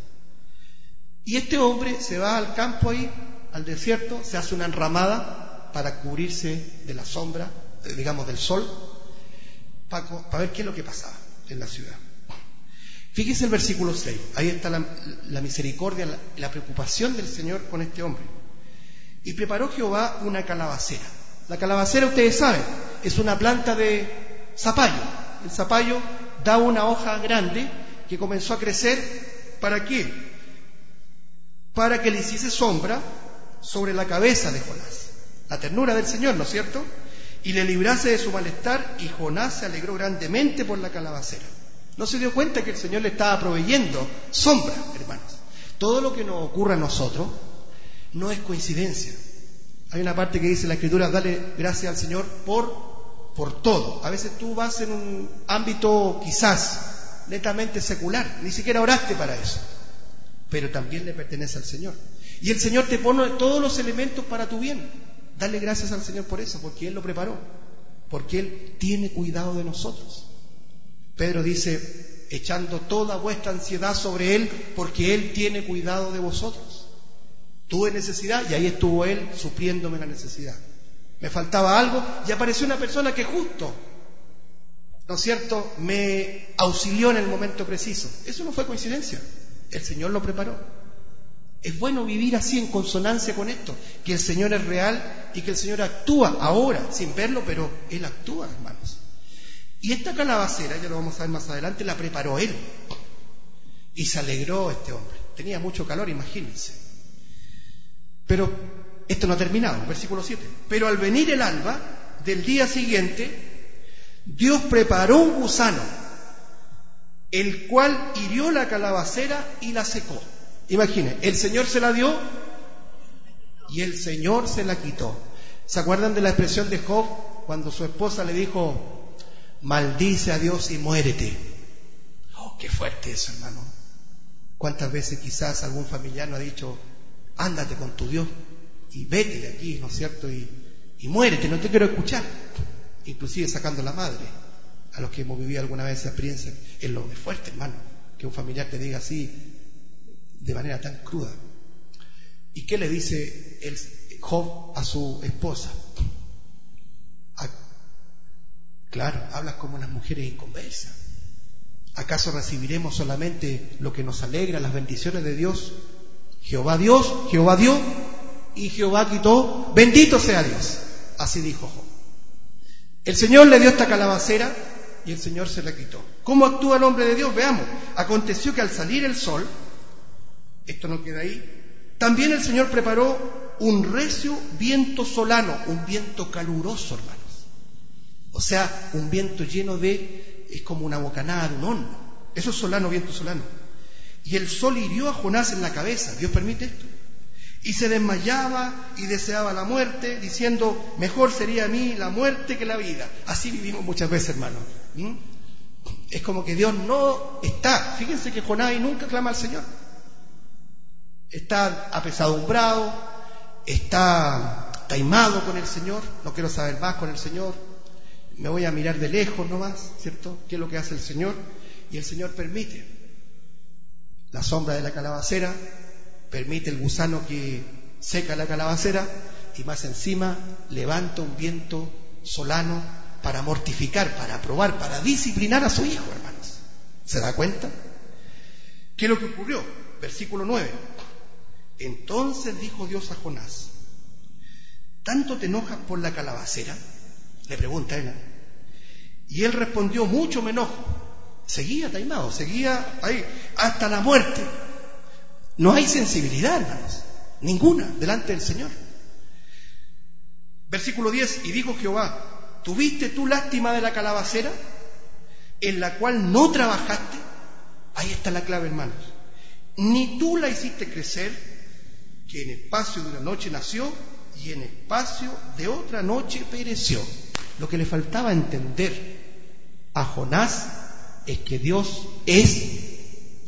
Y este hombre se va al campo ahí, al desierto, se hace una enramada para cubrirse de la sombra, digamos del sol, para, para ver qué es lo que pasaba en la ciudad. Fíjese el versículo seis, ahí está la, la misericordia, la, la preocupación del Señor con este hombre. Y preparó Jehová una calabacera. La calabacera, ustedes saben, es una planta de zapallo. El zapallo da una hoja grande que comenzó a crecer, ¿para qué? Para que le hiciese sombra sobre la cabeza de Jonás. La ternura del Señor, ¿no es cierto? Y le librase de su malestar, y Jonás se alegró grandemente por la calabacera. ¿No se dio cuenta que el Señor le estaba proveyendo sombra, hermanos? Todo lo que nos ocurre a nosotros no es coincidencia. Hay una parte que dice en la Escritura: dale gracias al Señor por, por todo. A veces tú vas en un ámbito quizás netamente secular, ni siquiera oraste para eso, pero también le pertenece al Señor. Y el Señor te pone todos los elementos para tu bien. Dale gracias al Señor por eso, porque Él lo preparó, porque Él tiene cuidado de nosotros. Pedro dice: echando toda vuestra ansiedad sobre Él, porque Él tiene cuidado de vosotros. Tuve necesidad y ahí estuvo Él supliéndome la necesidad. Me faltaba algo y apareció una persona que justo, ¿no es cierto?, me auxilió en el momento preciso. Eso no fue coincidencia, el Señor lo preparó. Es bueno vivir así, en consonancia con esto, que el Señor es real y que el Señor actúa ahora, sin verlo, pero Él actúa, hermanos. Y esta calabacera, ya lo vamos a ver más adelante, la preparó Él. Y se alegró este hombre. Tenía mucho calor, imagínense. Pero esto no ha terminado, versículo siete. Pero al venir el alba del día siguiente, Dios preparó un gusano el cual hirió la calabacera y la secó. Imaginen, el Señor se la dio y el Señor se la quitó. ¿Se acuerdan de la expresión de Job cuando su esposa le dijo, maldice a Dios y muérete? Oh, qué fuerte eso, hermano. ¿Cuántas veces quizás algún familiar nos ha dicho, ándate con tu Dios y vete de aquí, ¿no es cierto? Y, y muérete, no te quiero escuchar. Inclusive sacando la madre. A los que hemos vivido alguna vez esa experiencia, es lo de fuerte, hermano, que un familiar te diga así, de manera tan cruda. ¿Y qué le dice el Job a su esposa? Ah, claro, hablas como las mujeres inconversas. ¿Acaso recibiremos solamente lo que nos alegra, las bendiciones de Dios? Jehová Dios, Jehová dio y Jehová quitó. Bendito sea Dios. Así dijo Job. El Señor le dio esta calabacera y el Señor se la quitó. ¿Cómo actúa el hombre de Dios? Veamos. Aconteció que al salir el sol, esto no queda ahí, también el Señor preparó un recio viento solano, un viento caluroso, hermanos. O sea, un viento lleno de, es como una bocanada de un horno. Eso es solano, viento solano. Y el sol hirió a Jonás en la cabeza. Dios permite esto. Y se desmayaba y deseaba la muerte, diciendo, mejor sería a mí la muerte que la vida. Así vivimos muchas veces, hermanos. ¿Mm? Es como que Dios no está. Fíjense que Jonás nunca clama al Señor. Está apesadumbrado, está taimado con el Señor, no quiero saber más con el Señor, me voy a mirar de lejos nomás, ¿cierto? ¿Qué es lo que hace el Señor? Y el Señor permite la sombra de la calabacera, permite el gusano que seca la calabacera y más encima levanta un viento solano para mortificar, para probar, para disciplinar a su hijo, hermanos. ¿Se da cuenta? ¿Qué es lo que ocurrió? Versículo nueve. Entonces dijo Dios a Jonás, ¿tanto te enojas por la calabacera? Le pregunta él. Y él respondió, mucho me enojo. Seguía taimado, seguía ahí, hasta la muerte. No hay sensibilidad, hermanos, ninguna, delante del Señor. Versículo diez, y dijo Jehová, ¿tuviste tú lástima de la calabacera, en la cual no trabajaste? Ahí está la clave, hermanos. Ni tú la hiciste crecer, que en espacio de una noche nació y en espacio de otra noche pereció. Lo que le faltaba entender a Jonás es que Dios es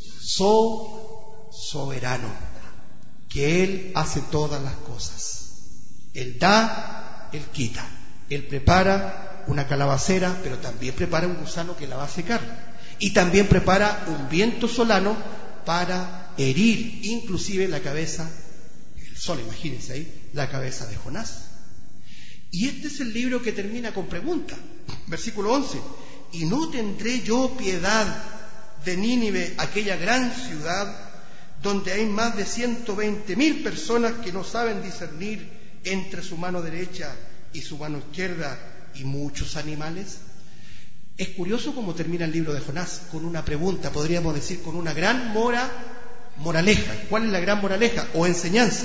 so soberano, que Él hace todas las cosas. Él da, Él quita. Él prepara una calabacera, pero también prepara un gusano que la va a secar. Y también prepara un viento solano para herir inclusive la cabeza, el sol, imagínense ahí, la cabeza de Jonás. Y este es el libro que termina con pregunta. Versículo once. ¿Y no tendré yo piedad de Nínive, aquella gran ciudad, donde hay más de ciento veinte mil personas que no saben discernir entre su mano derecha y su mano izquierda y muchos animales? Es curioso cómo termina el libro de Jonás, con una pregunta, podríamos decir con una gran mora, moraleja. ¿Cuál es la gran moraleja o enseñanza?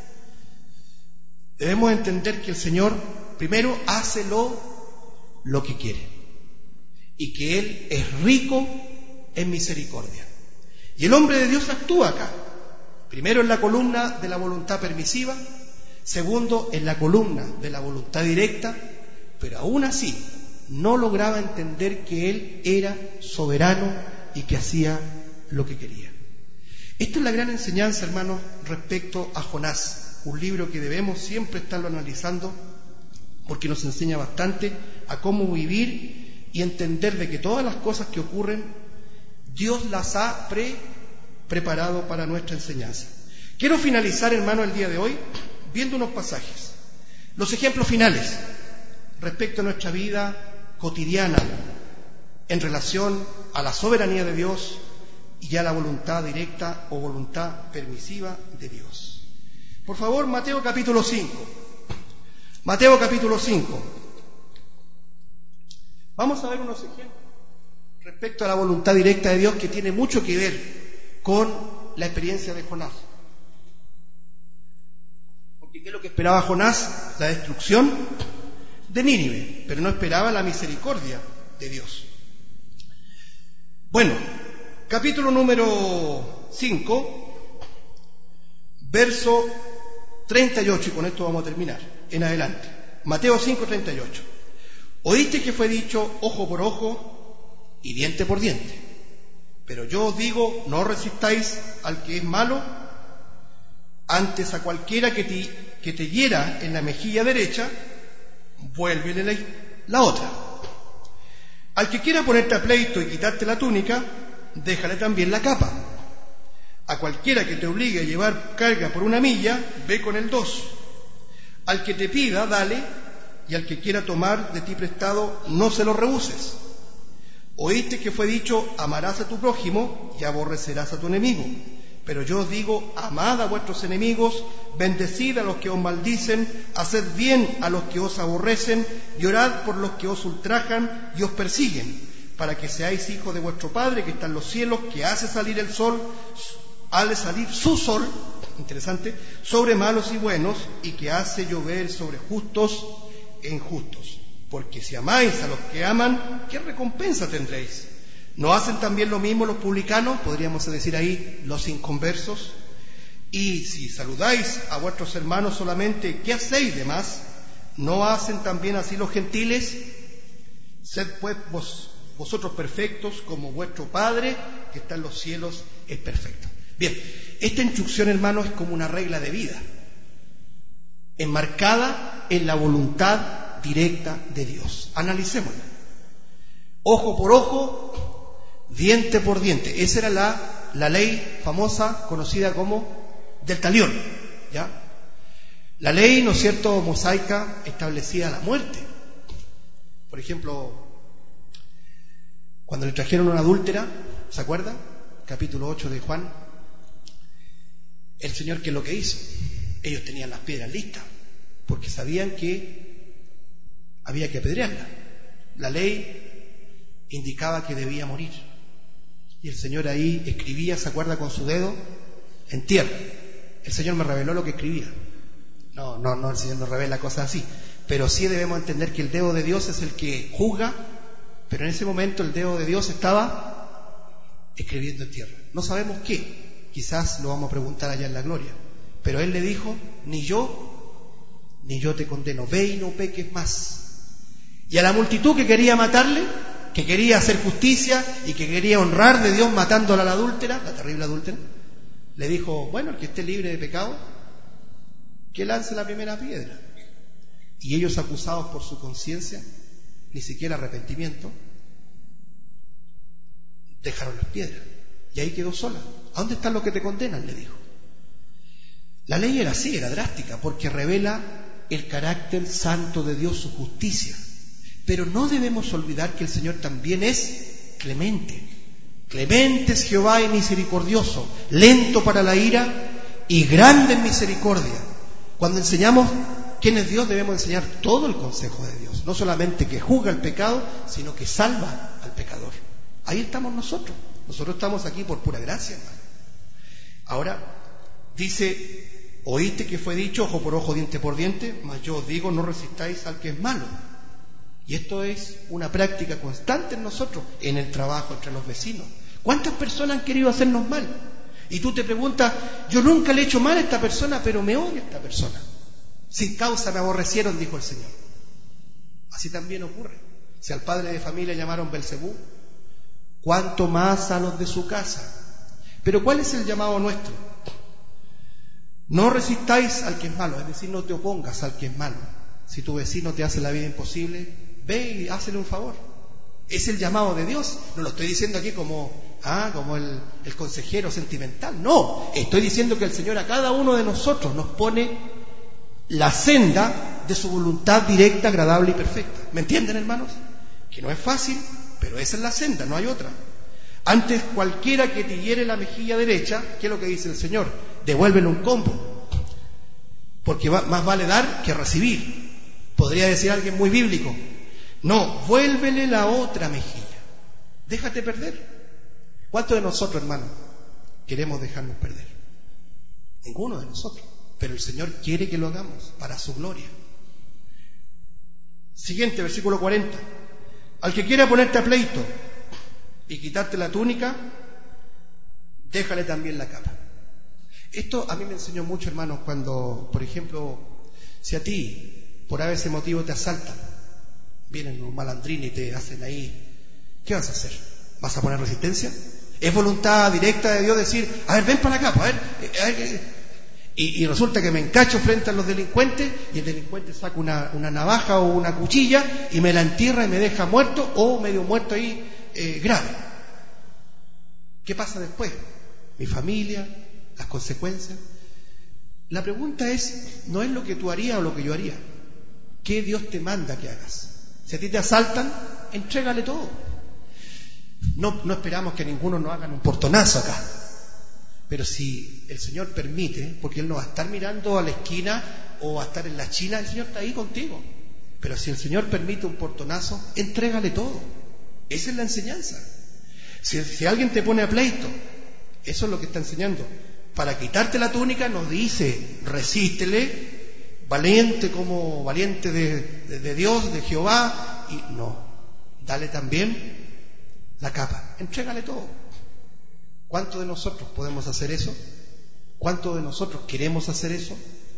Debemos entender que el Señor primero hace lo, lo que quiere y que Él es rico en misericordia. Y el hombre de Dios actúa acá, primero en la columna de la voluntad permisiva, segundo en la columna de la voluntad directa, pero aún así no lograba entender que Él era soberano y que hacía lo que quería. Esta es la gran enseñanza, hermanos, respecto a Jonás, un libro que debemos siempre estarlo analizando porque nos enseña bastante a cómo vivir y entender de que todas las cosas que ocurren Dios las ha pre preparado para nuestra enseñanza. Quiero finalizar, hermano, el día de hoy viendo unos pasajes, los ejemplos finales respecto a nuestra vida cotidiana en relación a la soberanía de Dios y a la voluntad directa o voluntad permisiva de Dios. Por favor, Mateo capítulo cinco. Mateo capítulo cinco. Vamos a ver unos ejemplos respecto a la voluntad directa de Dios que tiene mucho que ver con la experiencia de Jonás. Porque ¿qué es lo que esperaba Jonás? La destrucción de Nínive, pero no esperaba la misericordia de Dios. Bueno, Capítulo número cinco, verso treinta y ocho, y con esto vamos a terminar, en adelante. Mateo cinco, treinta y ocho. Oíste que fue dicho ojo por ojo y diente por diente. Pero yo os digo, no resistáis al que es malo, antes a cualquiera que te, que te hiera en la mejilla derecha, vuélvele la, la otra. Al que quiera ponerte a pleito y quitarte la túnica, déjale también la capa. A cualquiera que te obligue a llevar carga por una milla, ve con el dos. Al que te pida, dale, y al que quiera tomar de ti prestado, no se lo rehuses. Oíste que fue dicho, amarás a tu prójimo y aborrecerás a tu enemigo. Pero yo os digo, amad a vuestros enemigos, bendecid a los que os maldicen, haced bien a los que os aborrecen, y orad por los que os ultrajan y os persiguen, para que seáis hijos de vuestro Padre que está en los cielos, que hace salir el sol, hace salir su sol, interesante, sobre malos y buenos, y que hace llover sobre justos e injustos. Porque si amáis a los que aman, ¿qué recompensa tendréis? ¿No hacen también lo mismo los publicanos? Podríamos decir ahí los inconversos. Y si saludáis a vuestros hermanos solamente, ¿qué hacéis de más? ¿No hacen también así los gentiles? Sed pues vos, vosotros perfectos, como vuestro Padre que está en los cielos es perfecto. Bien, esta instrucción, hermanos, es como una regla de vida, enmarcada en la voluntad directa de Dios. Analicémosla. Ojo por ojo, diente por diente. Esa era la, la ley famosa, conocida como del talión, ¿ya? La ley, ¿no es cierto?, mosaica, establecía la muerte. Por ejemplo, cuando le trajeron una adúltera, ¿se acuerda? Capítulo ocho de Juan. El Señor, ¿qué es lo que hizo? Ellos tenían las piedras listas, porque sabían que había que apedrearla. La ley indicaba que debía morir. Y el Señor ahí escribía, ¿se acuerda?, con su dedo en tierra. El Señor me reveló lo que escribía. No, no, no, el Señor no revela cosas así. Pero sí debemos entender que el dedo de Dios es el que juzga, pero en ese momento el dedo de Dios estaba escribiendo en tierra. No sabemos qué, quizás lo vamos a preguntar allá en la gloria. Pero Él le dijo, ni yo, ni yo te condeno, ve y no peques más. Y a la multitud que quería matarle, que quería hacer justicia y que quería honrar de Dios matándola a la adúltera, la terrible adúltera, le dijo, bueno, el que esté libre de pecado, que lance la primera piedra. Y ellos, acusados por su conciencia, ni siquiera arrepentimiento, dejaron las piedras. Y ahí quedó sola. ¿A dónde están los que te condenan?, le dijo. La ley era así, era drástica, porque revela el carácter santo de Dios, su justicia. Pero no debemos olvidar que el Señor también es clemente. Clemente es Jehová y misericordioso, lento para la ira y grande en misericordia. Cuando enseñamos quién es Dios, debemos enseñar todo el consejo de Dios, no solamente que juzga el pecado, sino que salva al pecador. Ahí estamos nosotros. Nosotros estamos aquí por pura gracia, hermano. Ahora, dice, oíste que fue dicho ojo por ojo, diente por diente, mas yo os digo, no resistáis al que es malo. Y esto es una práctica constante en nosotros, en el trabajo, entre los vecinos. ¿Cuántas personas han querido hacernos mal? Y tú te preguntas, yo nunca le he hecho mal a esta persona, pero me odia esta persona. Sin causa me aborrecieron, dijo el Señor. Así también ocurre. Si al padre de familia llamaron Belcebú, ¿cuánto más a los de su casa? Pero ¿cuál es el llamado nuestro? No resistáis al que es malo, es decir, no te opongas al que es malo. Si tu vecino te hace la vida imposible, ve y hácele un favor. Es el llamado de Dios. No lo estoy diciendo aquí como, ah, como el, el consejero sentimental. No, estoy diciendo que el Señor a cada uno de nosotros nos pone la senda de su voluntad directa, agradable y perfecta. ¿Me entienden, hermanos? Que no es fácil, pero esa es la senda, no hay otra. Antes, cualquiera que te hiere la mejilla derecha, ¿qué es lo que dice el Señor? Devuélvele un combo, porque va, más vale dar que recibir. Podría decir alguien muy bíblico, no, vuélvele la otra mejilla, déjate perder. ¿Cuántos de nosotros, hermanos, queremos dejarnos perder? Ninguno de nosotros, pero el Señor quiere que lo hagamos para su gloria. Siguiente, versículo cuarenta. Al que quiera ponerte a pleito y quitarte la túnica, déjale también la capa. Esto a mí me enseñó mucho, hermanos, cuando, por ejemplo, si a ti, por ese motivo, te asaltan, vienen los malandrines y te hacen ahí, ¿qué vas a hacer? ¿Vas a poner resistencia? Es voluntad directa de Dios decir, a ver, ven para acá, pues, a ver, a ver. Y, y resulta que me encacho frente a los delincuentes y el delincuente saca una, una navaja o una cuchilla y me la entierra y me deja muerto o medio muerto ahí, eh, grave. ¿Qué pasa después? Mi familia, las consecuencias. La pregunta es, no es lo que tú harías o lo que yo haría. ¿Qué Dios te manda que hagas? Si a ti te asaltan, entrégale todo. No, no esperamos que ninguno nos haga un portonazo acá. Pero si el Señor permite, porque Él no va a estar mirando a la esquina o va a estar en la China, el Señor está ahí contigo. Pero si el Señor permite un portonazo, entrégale todo. Esa es la enseñanza. Si, si alguien te pone a pleito, eso es lo que está enseñando. Para quitarte la túnica nos dice, resístele, valiente como valiente de, de, de Dios, de Jehová, y no, dale también la capa, entrégale todo. ¿Cuántos de nosotros podemos hacer eso? ¿Cuántos de nosotros queremos hacer eso?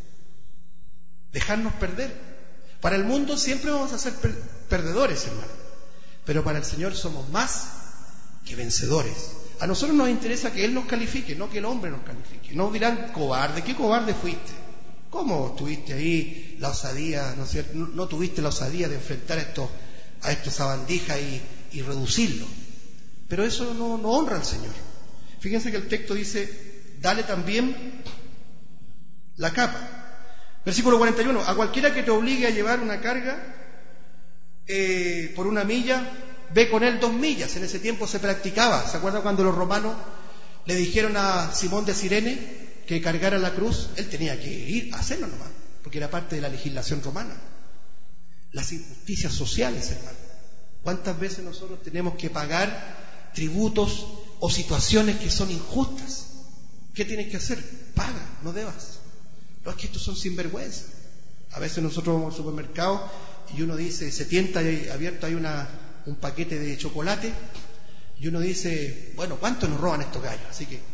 Dejarnos perder. Para el mundo siempre vamos a ser per- perdedores, hermano. Pero para el Señor somos más que vencedores. A nosotros nos interesa que Él nos califique, no que el hombre nos califique. No dirán, cobarde, ¿qué cobarde fuiste? ¿Cómo tuviste ahí la osadía, no es cierto? No, no tuviste la osadía de enfrentar a estos, a estos sabandijas y, y reducirlo. Pero eso no, no honra al Señor. Fíjense que el texto dice, dale también la capa. Versículo cuarenta y uno, a cualquiera que te obligue a llevar una carga eh, por una milla, ve con él dos millas. En ese tiempo se practicaba. ¿Se acuerdan cuando los romanos le dijeron a Simón de Cirene que cargara la cruz? Él tenía que ir a hacerlo nomás, porque era parte de la legislación romana. Las injusticias sociales, hermano. ¿Cuántas veces nosotros tenemos que pagar tributos o situaciones que son injustas? ¿Qué tienes que hacer? Paga, no debas. No, es que estos son sinvergüenza. A veces nosotros vamos al supermercado y uno dice, se tienta y abierto hay una, un paquete de chocolate y uno dice, bueno, ¿cuánto nos roban estos gallos? Así que,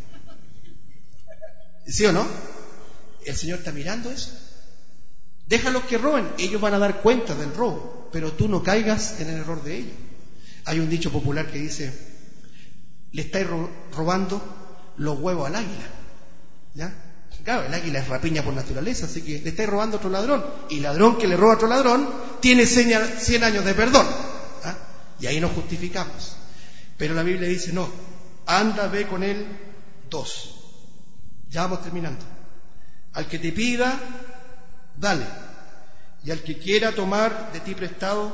¿sí o no? El Señor está mirando eso. Déjalos que roben, ellos van a dar cuenta del robo, pero tú no caigas en el error de ellos. Hay un dicho popular que dice, le estáis robando los huevos al águila. ¿Ya? Claro, el águila es rapiña por naturaleza, así que le estáis robando a otro ladrón. Y ladrón que le roba a otro ladrón tiene cien años de perdón. ¿Ah? Y ahí nos justificamos. Pero la Biblia dice, no, anda, ve con él dos. Ya vamos terminando. Al que te pida, dale. Y al que quiera tomar de ti prestado,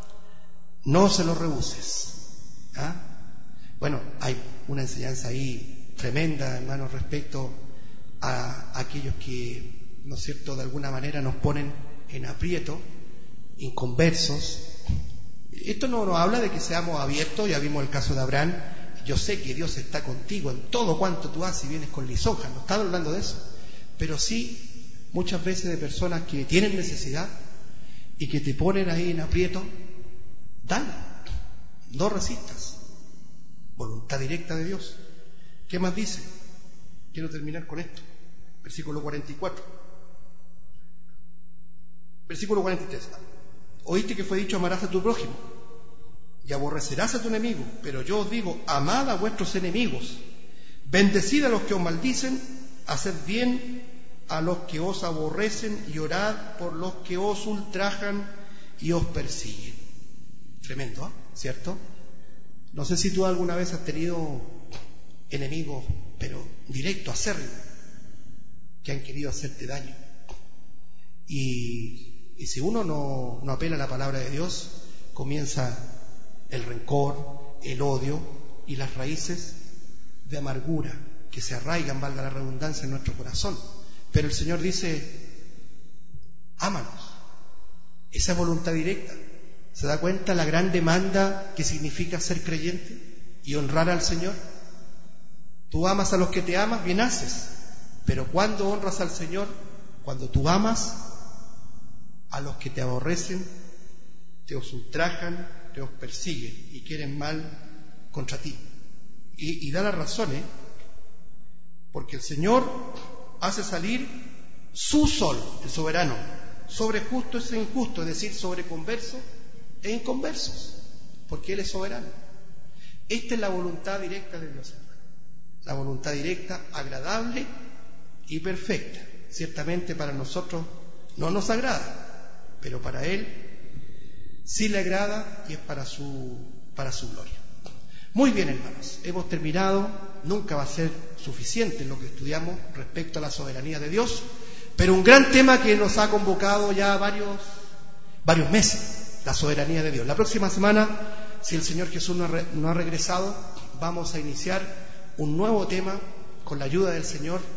no se lo rehuses. ¿Ah? Bueno, hay una enseñanza ahí tremenda, hermanos, respecto a aquellos que, ¿no es cierto?, de alguna manera nos ponen en aprieto, inconversos. Esto no nos habla de que seamos abiertos, ya vimos el caso de Abraham. Yo sé que Dios está contigo en todo cuanto tú haces y vienes con lisonjas, no estamos hablando de eso, pero sí muchas veces de personas que tienen necesidad y que te ponen ahí en aprieto. Dale, no resistas. Voluntad directa de Dios. ¿Qué más dice? Quiero terminar con esto. Versículo cuarenta y cuatro. Versículo cuarenta y tres. Oíste que fue dicho, amarás a tu prójimo y aborrecerás a tu enemigo. Pero yo os digo, amad a vuestros enemigos, bendecid a los que os maldicen, haced bien a los que os aborrecen y orad por los que os ultrajan y os persiguen. Tremendo, ¿eh? ¿Cierto? No sé si tú alguna vez has tenido enemigos, pero directo, acérrimos, que han querido hacerte daño. Y, y si uno no, no apela a la palabra de Dios, comienza el rencor, el odio y las raíces de amargura que se arraigan, valga la redundancia, en nuestro corazón. Pero el Señor dice, ámanos. Esa es voluntad directa. ¿Se da cuenta la gran demanda que significa ser creyente y honrar al Señor? Tú amas a los que te amas, bien haces. Pero ¿cuándo honras al Señor? Cuando tú amas a los que te aborrecen, te os ultrajan, te os persiguen y quieren mal contra ti. Y, y da las razones porque el Señor hace salir su sol, el soberano, sobre justos e injustos, es decir, sobre conversos e inconversos, porque Él es soberano. Esta es la voluntad directa de Dios, la voluntad directa, agradable y perfecta. Ciertamente para nosotros no nos agrada, pero para Él sí le agrada y es para su, para su gloria. Muy bien, hermanos, hemos terminado. Nunca va a ser suficiente lo que estudiamos respecto a la soberanía de Dios, pero un gran tema que nos ha convocado ya varios, varios meses, la soberanía de Dios. La próxima semana, si el Señor Jesús no ha, re, no ha regresado, vamos a iniciar un nuevo tema con la ayuda del Señor.